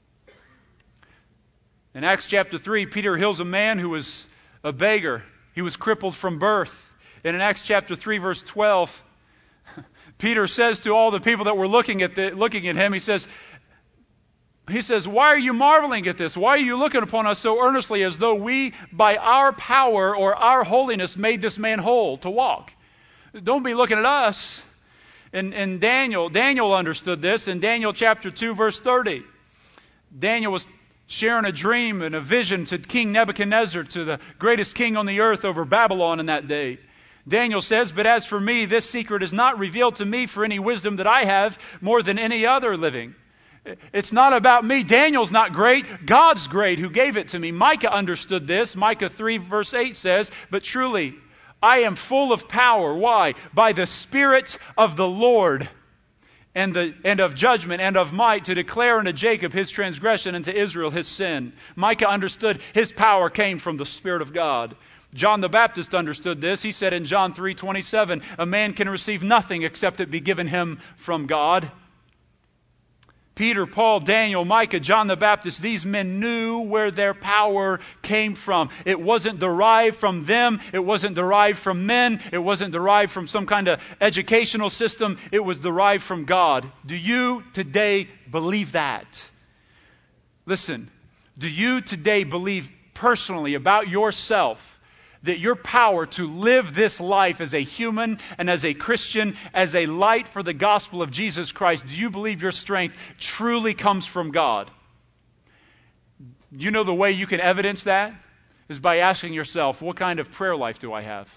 In Acts chapter three, Peter heals a man who was a beggar. He was crippled from birth. And in Acts chapter three, verse twelve, Peter says to all the people that were looking at the, looking at him, he says, He says, why are you marveling at this? Why are you looking upon us so earnestly as though we, by our power or our holiness, made this man whole to walk? Don't be looking at us. And, and Daniel, Daniel understood this in Daniel chapter two, verse thirty. Daniel was sharing a dream and a vision to King Nebuchadnezzar, to the greatest king on the earth over Babylon in that day. Daniel says, but as for me, this secret is not revealed to me for any wisdom that I have more than any other living. It's not about me. Daniel's not great. God's great who gave it to me. Micah understood this. Micah three verse eight says, but truly I am full of power. Why? By the Spirit of the Lord and, the, and of judgment and of might to declare unto Jacob his transgression and to Israel his sin. Micah understood his power came from the Spirit of God. John the Baptist understood this. He said in John three twenty-seven, a man can receive nothing except it be given him from God. Peter, Paul, Daniel, Micah, John the Baptist, these men knew where their power came from. It wasn't derived from them. It wasn't derived from men. It wasn't derived from some kind of educational system. It was derived from God. Do you today believe that? Listen, do you today believe personally about yourself that your power to live this life as a human and as a Christian, as a light for the gospel of Jesus Christ, do you believe your strength truly comes from God? You know the way you can evidence that is by asking yourself, what kind of prayer life do I have?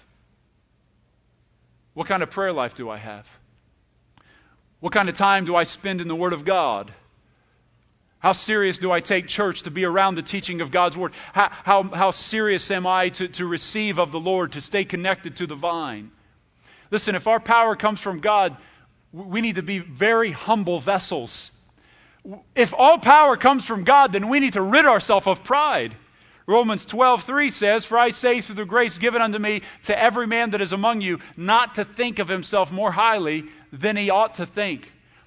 What kind of prayer life do I have? What kind of time do I spend in the Word of God? How serious do I take church to be around the teaching of God's Word? How, how, how serious am I to, to receive of the Lord, to stay connected to the vine? Listen, if our power comes from God, we need to be very humble vessels. If all power comes from God, then we need to rid ourselves of pride. Romans twelve three says, for I say through the grace given unto me to every man that is among you, not to think of himself more highly than he ought to think,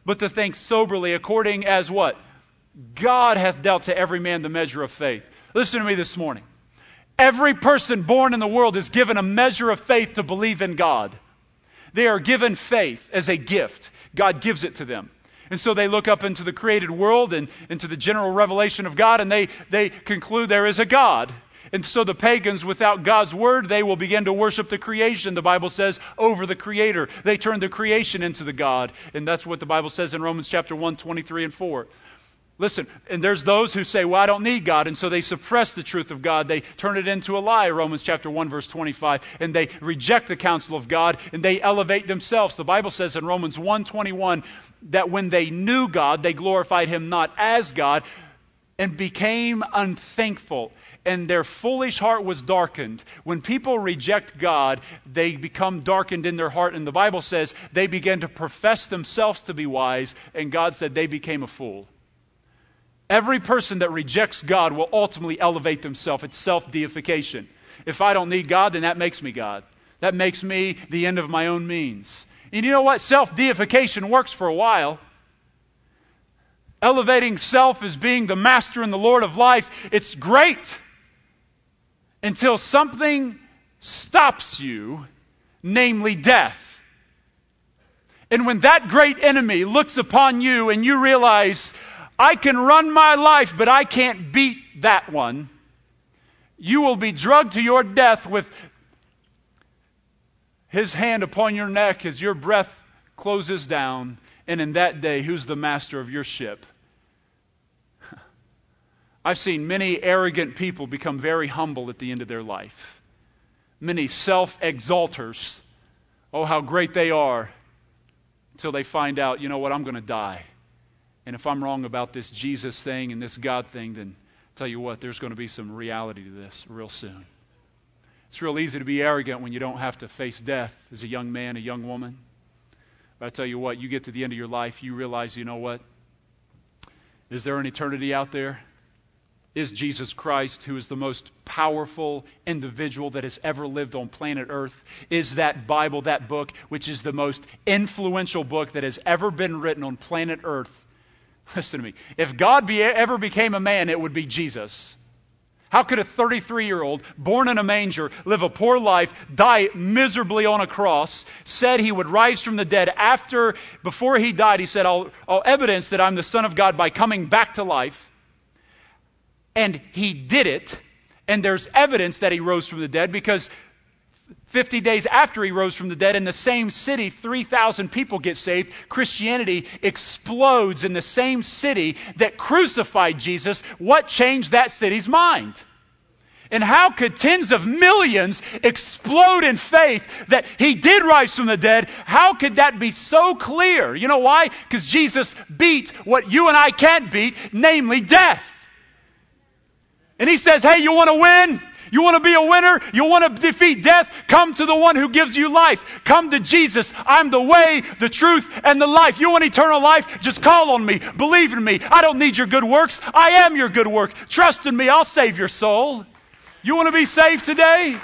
but to think soberly, according as what? God hath dealt to every man the measure of faith. Listen to me this morning. Every person born in the world is given a measure of faith to believe in God. They are given faith as a gift. God gives it to them. And so they look up into the created world and into the general revelation of God, and they, they conclude there is a God. And so the pagans, without God's word, they will begin to worship the creation, the Bible says, over the Creator. They turn the creation into the God. And that's what the Bible says in Romans chapter one, twenty-three and four. Listen, and there's those who say, well, I don't need God, and so they suppress the truth of God. They turn it into a lie, Romans chapter one, verse twenty-five, and they reject the counsel of God, and they elevate themselves. The Bible says in Romans one twenty-one that when they knew God, they glorified Him not as God, and became unthankful, and their foolish heart was darkened. When people reject God, they become darkened in their heart, and the Bible says they began to profess themselves to be wise, and God said they became a fool. Every person that rejects God will ultimately elevate themselves. It's self-deification. If I don't need God, then that makes me God. That makes me the end of my own means. And you know what? Self-deification works for a while. Elevating self as being the master and the Lord of life, it's great until something stops you, namely death. And when that great enemy looks upon you and you realize, I can run my life, but I can't beat that one, you will be drugged to your death with his hand upon your neck as your breath closes down. And in that day, who's the master of your ship? I've seen many arrogant people become very humble at the end of their life. Many self-exalters, oh, how great they are, until they find out, you know what, I'm going to die. And if I'm wrong about this Jesus thing and this God thing, then I'll tell you what, there's going to be some reality to this real soon. It's real easy to be arrogant when you don't have to face death as a young man, a young woman. But I tell you what, you get to the end of your life, you realize, you know what? Is there an eternity out there? Is Jesus Christ, who is the most powerful individual that has ever lived on planet Earth, is that Bible, that book, which is the most influential book that has ever been written on planet Earth. Listen to me. If God be, ever became a man, it would be Jesus. How could a thirty-three-year-old, born in a manger, live a poor life, die miserably on a cross, said he would rise from the dead after, before he died, he said, I'll, I'll evidence that I'm the Son of God by coming back to life. And he did it, and there's evidence that he rose from the dead because fifty days after he rose from the dead, in the same city, three thousand people get saved. Christianity explodes in the same city that crucified Jesus. What changed that city's mind? And how could tens of millions explode in faith that he did rise from the dead? How could that be so clear? You know why? Because Jesus beat what you and I can't beat, namely death. And he says, hey, you want to win? You want to be a winner? You want to defeat death? Come to the one who gives you life. Come to Jesus. I'm the way, the truth, and the life. You want eternal life? Just call on me. Believe in me. I don't need your good works. I am your good work. Trust in me. I'll save your soul. You want to be saved today?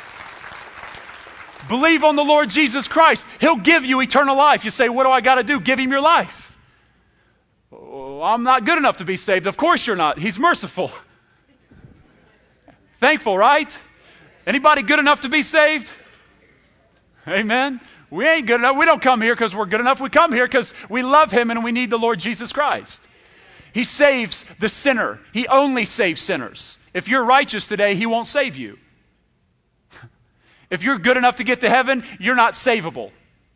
Believe on the Lord Jesus Christ. He'll give you eternal life. You say, what do I got to do? Give him your life. Oh, I'm not good enough to be saved. Of course you're not. He's merciful. Thankful, right? Anybody good enough to be saved? Amen. We ain't good enough. We don't come here because we're good enough. We come here because we love him and we need the Lord Jesus Christ. He saves the sinner. He only saves sinners. If you're righteous today, he won't save you. If you're good enough to get to heaven, you're not savable.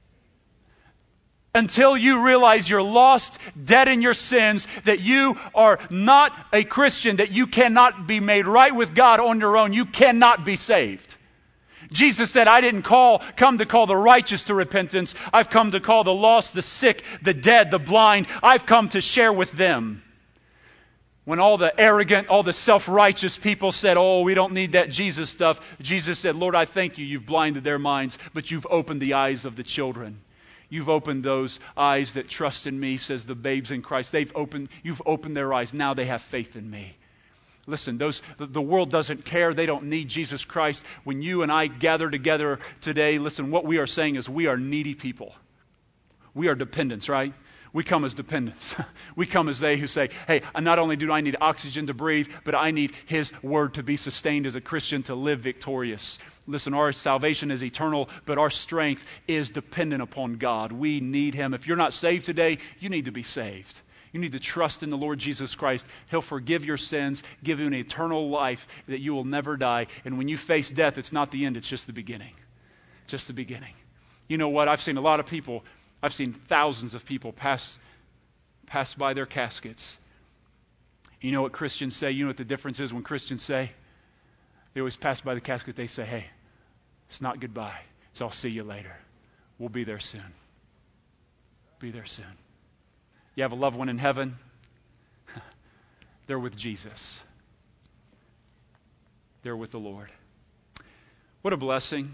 Until you realize you're lost, dead in your sins, that you are not a Christian, that you cannot be made right with God on your own. You cannot be saved. Jesus said, I didn't call, come to call the righteous to repentance. I've come to call the lost, the sick, the dead, the blind. I've come to share with them. When all the arrogant, all the self-righteous people said, oh, we don't need that Jesus stuff, Jesus said, Lord, I thank you. You've blinded their minds, but you've opened the eyes of the children. You've opened those eyes that trust in me, says the babes in Christ. They've opened, you've opened their eyes. Now they have faith in me. Listen, those the world doesn't care. They don't need Jesus Christ. When you and I gather together today, listen, what we are saying is we are needy people. We are dependents, right? We come as dependents. We come as they who say, hey, not only do I need oxygen to breathe, but I need His Word to be sustained as a Christian to live victorious. Listen, our salvation is eternal, but our strength is dependent upon God. We need Him. If you're not saved today, you need to be saved. You need to trust in the Lord Jesus Christ. He'll forgive your sins, give you an eternal life that you will never die. And when you face death, it's not the end, it's just the beginning. It's just the beginning. You know what? I've seen a lot of people, I've seen thousands of people pass, pass by their caskets. You know what Christians say? You know what the difference is when Christians say? They always pass by the casket, they say, hey, it's not goodbye. It's I'll see you later. We'll be there soon. Be there soon. You have a loved one in heaven, they're with Jesus. They're with the Lord. What a blessing.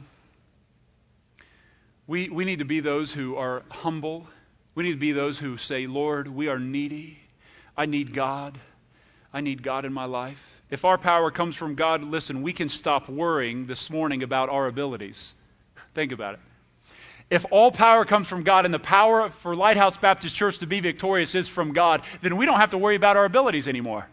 We, we need to be those who are humble. We need to be those who say, Lord, we are needy. I need God. I need God in my life. If our power comes from God, listen, we can stop worrying this morning about our abilities. Think about it. If all power comes from God and the power for Lighthouse Baptist Church to be victorious is from God, then we don't have to worry about our abilities anymore.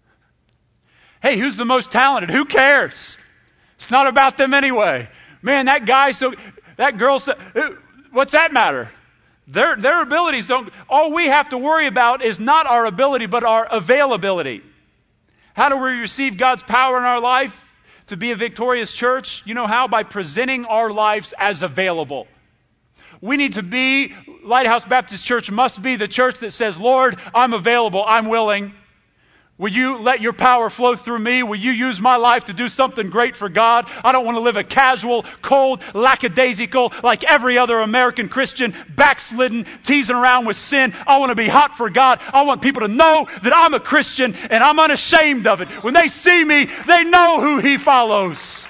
Hey, who's the most talented? Who cares? It's not about them anyway. Man, that guy, so that girl, so, what's that matter? Their, their abilities don't, all we have to worry about is not our ability, but our availability. How do we receive God's power in our life to be a victorious church? You know how? By presenting our lives as available. We need to be, Lighthouse Baptist Church must be the church that says, Lord, I'm available, I'm willing. Will you let your power flow through me? Will you use my life to do something great for God? I don't want to live a casual, cold, lackadaisical, like every other American Christian, backslidden, teasing around with sin. I want to be hot for God. I want people to know that I'm a Christian and I'm unashamed of it. When they see me, they know who He follows.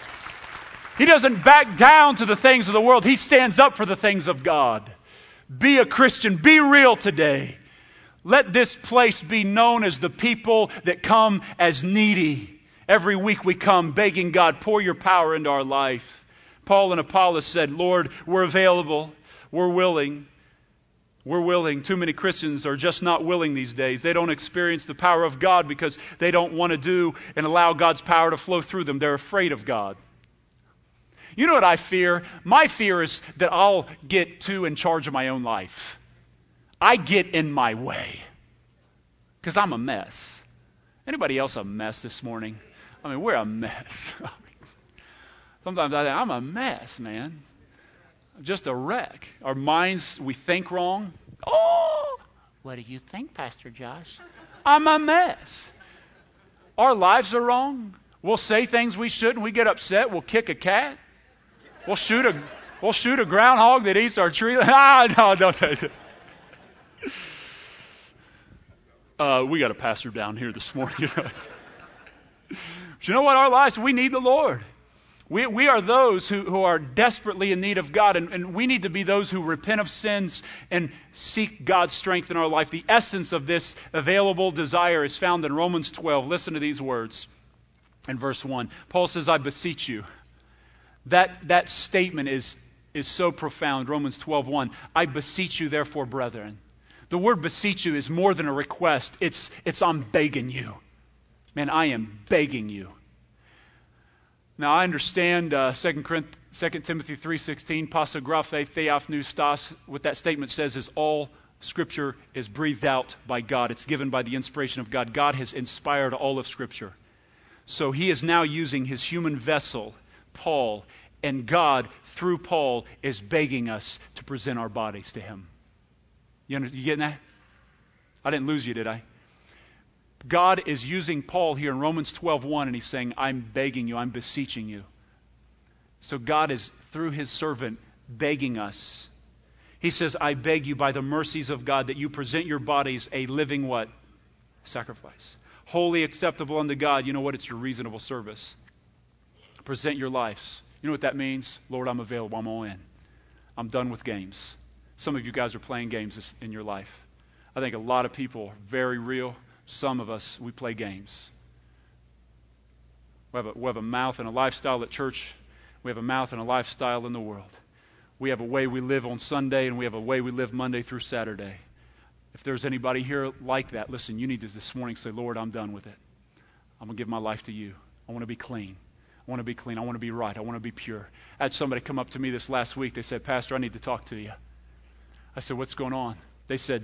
He doesn't back down to the things of the world. He stands up for the things of God. Be a Christian. Be real today. Let this place be known as the people that come as needy. Every week we come begging God, pour your power into our life. Paul and Apollos said, Lord, we're available. We're willing. We're willing. Too many Christians are just not willing these days. They don't experience the power of God because they don't want to do and allow God's power to flow through them. They're afraid of God. You know what I fear? My fear is that I'll get too in charge of my own life. I get in my way because I'm a mess. Anybody else a mess this morning? I mean, we're a mess. Sometimes I think, I'm a mess, man. I'm just a wreck. Our minds, we think wrong. Oh, what do you think, Pastor Josh? I'm a mess. Our lives are wrong. We'll say things we shouldn't. We get upset. We'll kick a cat. We'll shoot a we'll shoot a groundhog that eats our tree. Ah, no, don't tell you. Uh, we got a pastor down here this morning. But you know what? Our lives, we need the Lord. We we are those who, who are desperately in need of God, and, and we need to be those who repent of sins and seek God's strength in our life. The essence of this available desire is found in Romans twelve. Listen to these words in verse one. Paul says, I beseech you. That, that statement is, is so profound. Romans twelve one. I beseech you, therefore, brethren. The word beseech you is more than a request. It's, it's I'm begging you. Man, I am begging you. Now, I understand uh, Second Timothy three sixteen, pasa graphe theopneustos. What that statement says is all Scripture is breathed out by God. It's given by the inspiration of God. God has inspired all of Scripture. So He is now using His human vessel, Paul, and God, through Paul, is begging us to present our bodies to Him. You, under, you getting that? I didn't lose you, did I? God is using Paul here in Romans twelve one, and He's saying, I'm begging you, I'm beseeching you. So God is, through His servant, begging us. He says, I beg you by the mercies of God that you present your bodies a living what? Sacrifice. Holy, acceptable unto God. You know what? It's your reasonable service. Present your lives. You know what that means? Lord, I'm available. I'm all in. I'm done with games. Some of you guys are playing games in your life. I think a lot of people are very real. Some of us, we play games. We have, a, we have a mouth and a lifestyle at church. We have a mouth and a lifestyle in the world. We have a way we live on Sunday, and we have a way we live Monday through Saturday. If there's anybody here like that, listen, you need to this morning say, Lord, I'm done with it. I'm going to give my life to you. I want to be clean. I want to be clean. I want to be right. I want to be pure. I had somebody come up to me this last week. They said, Pastor, I need to talk to you. I said, what's going on? They said,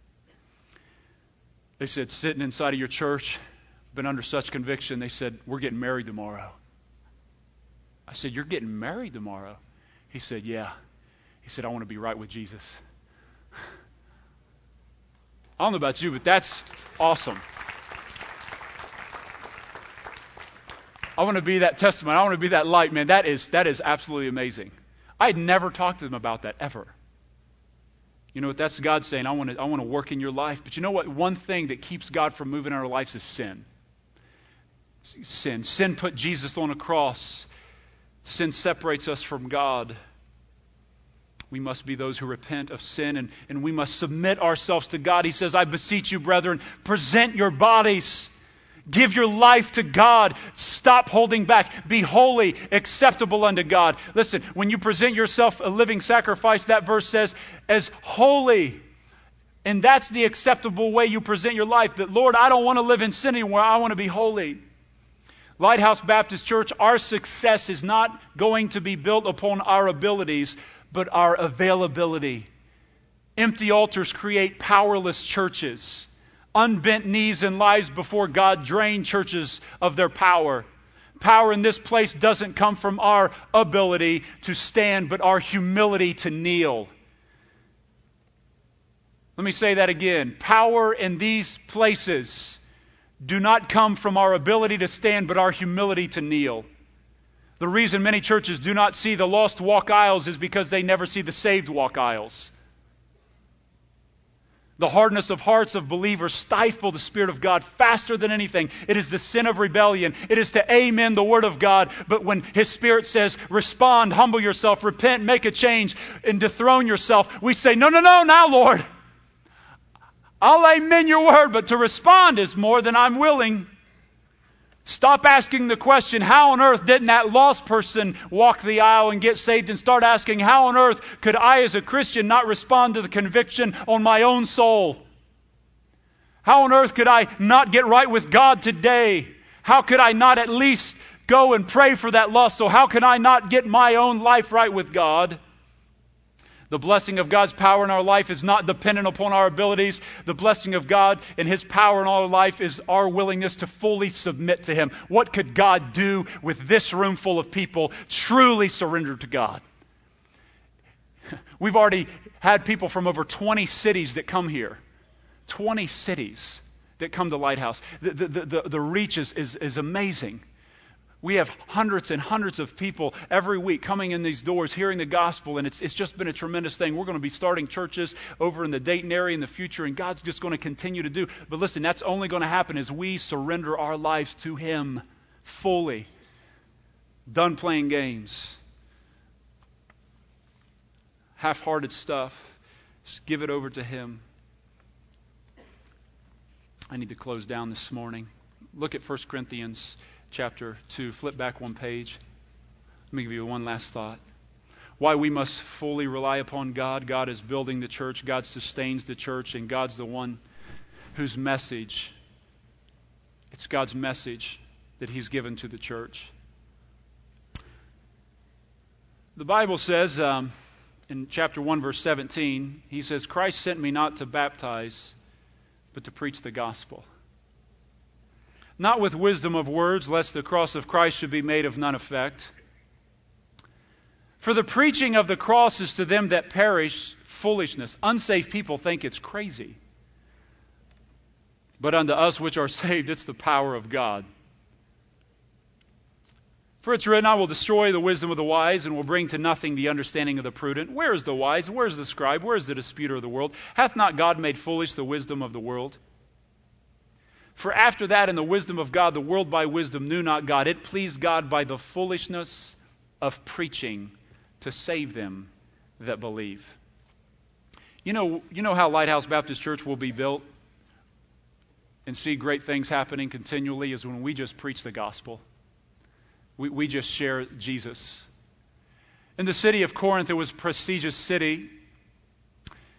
they said, sitting inside of your church, been under such conviction. They said, we're getting married tomorrow. I said, you're getting married tomorrow? He said, yeah. He said, I want to be right with Jesus. I don't know about you, but that's awesome. I want to be that testimony. I want to be that light, man. That is that is absolutely amazing. I had never talked to them about that ever. You know what? That's God saying, I want to I want to work in your life. But you know what? One thing that keeps God from moving in our lives is sin. Sin. Sin put Jesus on a cross. Sin separates us from God. We must be those who repent of sin, and, and we must submit ourselves to God. He says, I beseech you, brethren, present your bodies. Give your life to God. Stop holding back. Be holy, acceptable unto God. Listen, when you present yourself a living sacrifice, that verse says, as holy. And that's the acceptable way you present your life. That, Lord, I don't want to live in sin anymore. I want to be holy. Lighthouse Baptist Church, our success is not going to be built upon our abilities, but our availability. Empty altars create powerless churches. Unbent knees and lives before God drain churches of their power. Power in this place doesn't come from our ability to stand, but our humility to kneel. Let me say that again. Power in these places do not come from our ability to stand, but our humility to kneel. The reason many churches do not see the lost walk aisles is because they never see the saved walk aisles. The hardness of hearts of believers stifle the Spirit of God faster than anything. It is the sin of rebellion. It is to amen the Word of God. But when His Spirit says, respond, humble yourself, repent, make a change, and dethrone yourself, we say, no, no, no, now, Lord. I'll amen your word, but to respond is more than I'm willing. Stop asking the question, how on earth didn't that lost person walk the aisle and get saved? And start asking, how on earth could I as a Christian not respond to the conviction on my own soul? How on earth could I not get right with God today? How could I not at least go and pray for that lost soul? How can I not get my own life right with God? The blessing of God's power in our life is not dependent upon our abilities. The blessing of God and His power in our life is our willingness to fully submit to Him. What could God do with this room full of people truly surrendered to God? We've already had people from over twenty cities that come here. twenty cities that come to Lighthouse. The, the, the, the reach is, is, is amazing. We have hundreds and hundreds of people every week coming in these doors, hearing the gospel, and it's, it's just been a tremendous thing. We're going to be starting churches over in the Dayton area in the future, and God's just going to continue to do. But listen, that's only going to happen as we surrender our lives to Him fully. Done playing games. Half-hearted stuff. Just give it over to Him. I need to close down this morning. Look at First Corinthians chapter two. Flip back one page. Let me give you one last thought. Why we must fully rely upon God. God is building the church. God sustains the church. And God's the one whose message, it's God's message that He's given to the church. The Bible says um, in chapter one, verse seventeen, He says, Christ sent me not to baptize, but to preach the gospel. Not with wisdom of words, lest the cross of Christ should be made of none effect. For the preaching of the cross is to them that perish foolishness. Unsaved people think it's crazy. But unto us which are saved, it's the power of God. For it's written, I will destroy the wisdom of the wise, and will bring to nothing the understanding of the prudent. Where is the wise? Where is the scribe? Where is the disputer of the world? Hath not God made foolish the wisdom of the world? For after that, in the wisdom of God, the world by wisdom knew not God. It pleased God by the foolishness of preaching to save them that believe. You know, you know how Lighthouse Baptist Church will be built and see great things happening continually is when we just preach the gospel. We, we just share Jesus. In the city of Corinth, it was a prestigious city.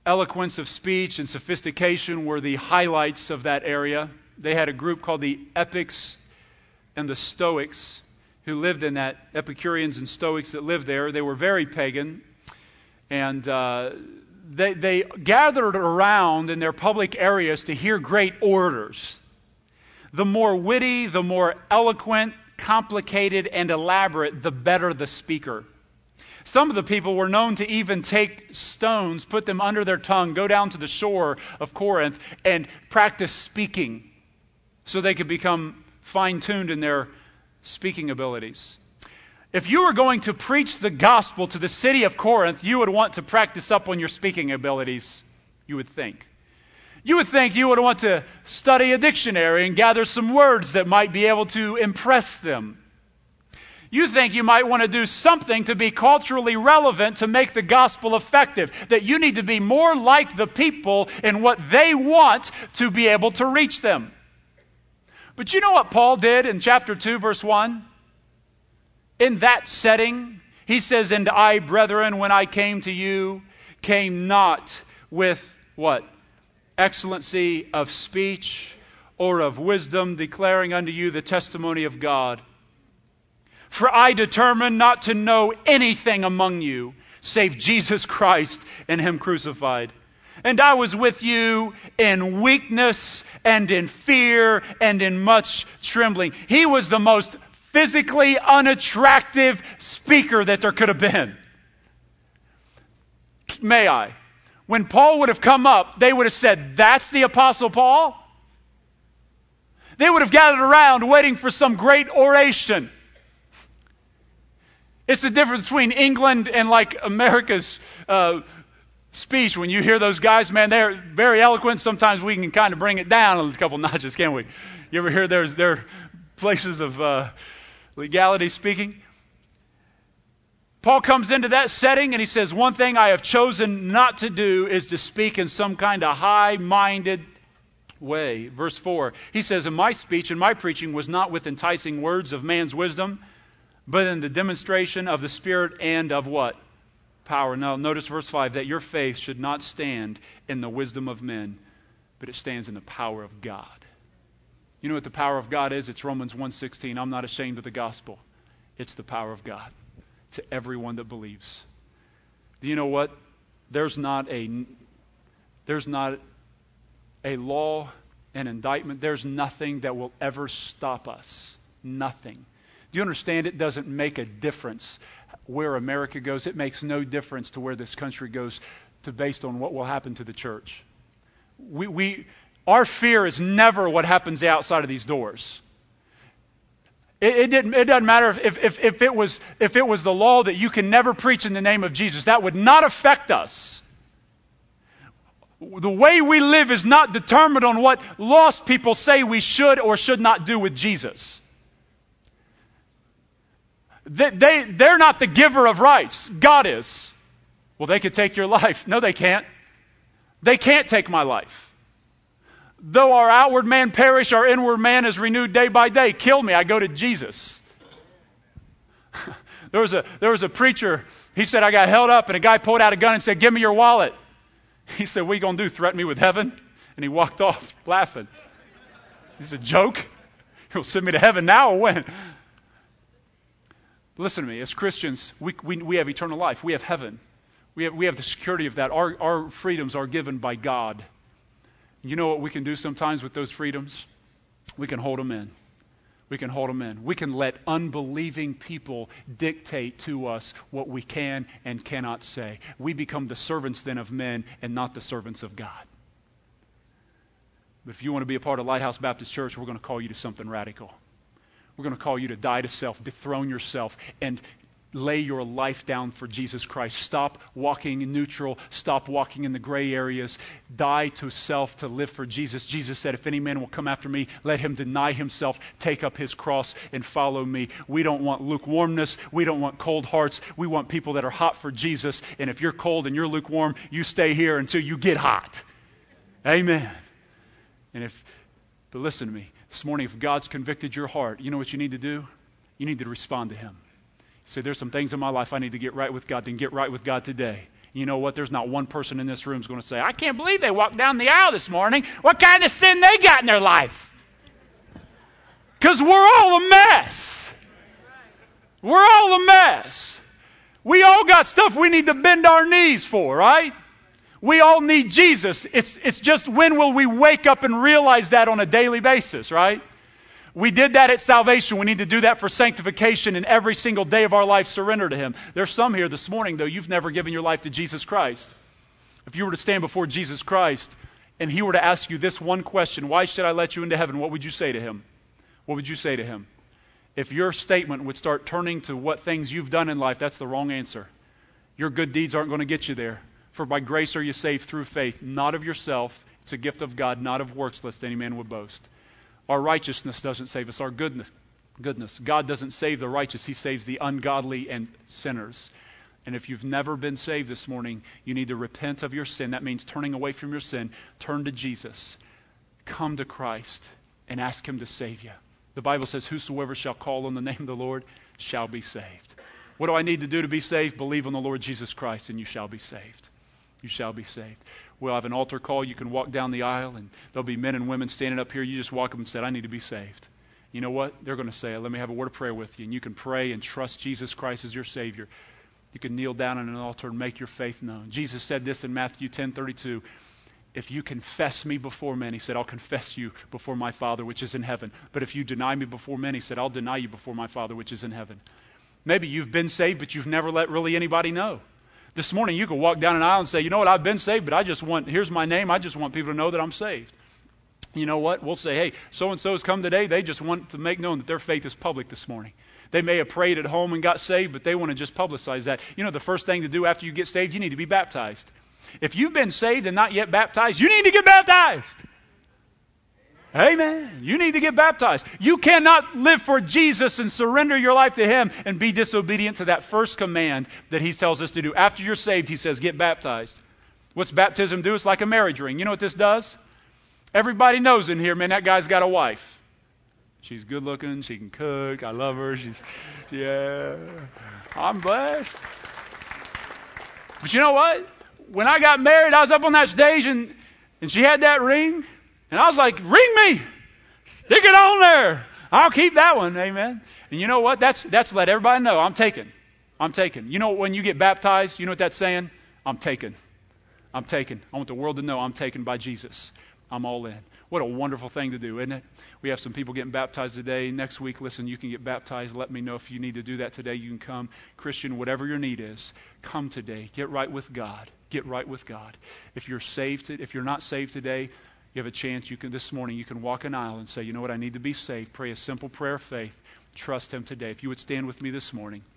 eloquence of speech and sophistication were the highlights of that area. They had a group called the Epics and the Stoics who lived in that, Epicureans and Stoics that lived there. They were very pagan, and uh, they, they gathered around in their public areas to hear great orators. The more witty, the more eloquent, complicated, and elaborate, the better the speaker. Some of the people were known to even take stones, put them under their tongue, go down to the shore of Corinth, and practice speaking so they could become fine-tuned in their speaking abilities. If you were going to preach the gospel to the city of Corinth, you would want to practice up on your speaking abilities, you would think. You would think you would want to study a dictionary and gather some words that might be able to impress them. You think you might want to do something to be culturally relevant to make the gospel effective, that you need to be more like the people in what they want to be able to reach them. But you know what Paul did in chapter two, verse one? In that setting, he says, "And I, brethren, when I came to you, came not with," what? "Excellency of speech or of wisdom, declaring unto you the testimony of God. For I determined not to know anything among you, save Jesus Christ and Him crucified. And I was with you in weakness and in fear and in much trembling." He was the most physically unattractive speaker that there could have been. May I? When Paul would have come up, they would have said, "That's the Apostle Paul?" They would have gathered around waiting for some great oration. It's the difference between England and like America's uh, speech. When you hear those guys, man, they're very eloquent. Sometimes we can kind of bring it down a couple notches, can't we? You ever hear there's there are places of uh, legality speaking? Paul comes into that setting and he says, "One thing I have chosen not to do is to speak in some kind of high-minded way." Verse four, he says, "And my speech and my preaching was not with enticing words of man's wisdom, but in the demonstration of the Spirit and of" what? Power. Now, notice verse five, "that your faith should not stand in the wisdom of men, but it stands in the power of God." You know what the power of God is? It's Romans one sixteen. "I'm not ashamed of the gospel." It's the power of God to everyone that believes. Do you know what? There's not a there's not a law, an indictment. There's nothing that will ever stop us. Nothing. Do you understand? It doesn't make a difference where America goes. It makes no difference to where this country goes to based on what will happen to the church. We, we, our fear is never what happens outside of these doors. It, it, didn't, it doesn't matter if, if, if, it was, if it was the law that you can never preach in the name of Jesus. That would not affect us. The way we live is not determined on what lost people say we should or should not do with Jesus. They, they, they're not the giver of rights. God is. Well, they could take your life. No, they can't. They can't take my life. Though our outward man perish, our inward man is renewed day by day. Kill me, I go to Jesus. there was a there was a preacher, he said, I got held up, and a guy pulled out a gun and said, give me your wallet. He said, what are you going to do, threaten me with heaven? And he walked off laughing. It's a joke. He'll send me to heaven now or when? Listen to me, as Christians, we, we, we have eternal life. We have heaven. We have, we have the security of that. Our, our freedoms are given by God. You know what we can do sometimes with those freedoms? We can hold them in. We can hold them in. We can let unbelieving people dictate to us what we can and cannot say. We become the servants then of men and not the servants of God. But if you want to be a part of Lighthouse Baptist Church, we're going to call you to something radical. We're going to call you to die to self, dethrone yourself, and lay your life down for Jesus Christ. Stop walking neutral. Stop walking in the gray areas. Die to self to live for Jesus. Jesus said, if any man will come after me, let him deny himself, take up his cross, and follow me. We don't want lukewarmness. We don't want cold hearts. We want people that are hot for Jesus. And if you're cold and you're lukewarm, you stay here until you get hot. Amen. And if, but listen to me. This morning, if God's convicted your heart, you know what you need to do? You need to respond to Him. Say, there's some things in my life I need to get right with God. Then get right with God today. You know what? There's not one person in this room who's going to say, I can't believe they walked down the aisle this morning. What kind of sin they got in their life? Because we're all a mess. We're all a mess. We all got stuff we need to bend our knees for, right? We all need Jesus. It's, it's just when will we wake up and realize that on a daily basis, right? We did that at salvation. We need to do that for sanctification, and every single day of our life surrender to Him. There's some here this morning, though, you've never given your life to Jesus Christ. If you were to stand before Jesus Christ and He were to ask you this one question, why should I let you into heaven? What would you say to Him? What would you say to Him? If your statement would start turning to what things you've done in life, that's the wrong answer. Your good deeds aren't going to get you there. For by grace are you saved through faith, not of yourself. It's a gift of God, not of works, lest any man would boast. Our righteousness doesn't save us. Our goodness, goodness. God doesn't save the righteous. He saves the ungodly and sinners. And if you've never been saved this morning, you need to repent of your sin. That means turning away from your sin. Turn to Jesus. Come to Christ and ask Him to save you. The Bible says, whosoever shall call on the name of the Lord shall be saved. What do I need to do to be saved? Believe on the Lord Jesus Christ and you shall be saved. You shall be saved. We'll have an altar call. You can walk down the aisle and there'll be men and women standing up here. You just walk up and say, I need to be saved. You know what? They're going to say, let me have a word of prayer with you. And you can pray and trust Jesus Christ as your Savior. You can kneel down on an altar and make your faith known. Jesus said this in Matthew ten thirty-two. If you confess me before men, He said, I'll confess you before my Father which is in heaven. But if you deny me before men, He said, I'll deny you before my Father which is in heaven. Maybe you've been saved, but you've never let really anybody know. This morning you could walk down an aisle and say, you know what, I've been saved, but I just want, here's my name, I just want people to know that I'm saved. You know what? We'll say, hey, so-and-so has come today. They just want to make known that their faith is public this morning. They may have prayed at home and got saved, but they want to just publicize that. You know, the first thing to do after you get saved, you need to be baptized. If you've been saved and not yet baptized, you need to get baptized. Amen. You need to get baptized. You cannot live for Jesus and surrender your life to Him and be disobedient to that first command that He tells us to do. After you're saved, He says, get baptized. What's baptism do? It's like a marriage ring. You know what this does? Everybody knows in here, man, that guy's got a wife. She's good looking. She can cook. I love her. She's, yeah, I'm blessed. But you know what? When I got married, I was up on that stage and, and she had that ring. And I was like, ring me. Stick it on there. I'll keep that one. Amen. And you know what? That's that's let everybody know I'm taken. I'm taken. You know when you get baptized, you know what that's saying? I'm taken. I'm taken. I want the world to know I'm taken by Jesus. I'm all in. What a wonderful thing to do, isn't it? We have some people getting baptized today. Next week, listen, you can get baptized. Let me know if you need to do that today. You can come. Christian, whatever your need is, come today. Get right with God. Get right with God. If you're saved, if you're not saved today, you have a chance. You can this morning, you can walk an aisle and say, you know what, I need to be saved. Pray a simple prayer of faith. Trust Him today. If you would stand with me this morning.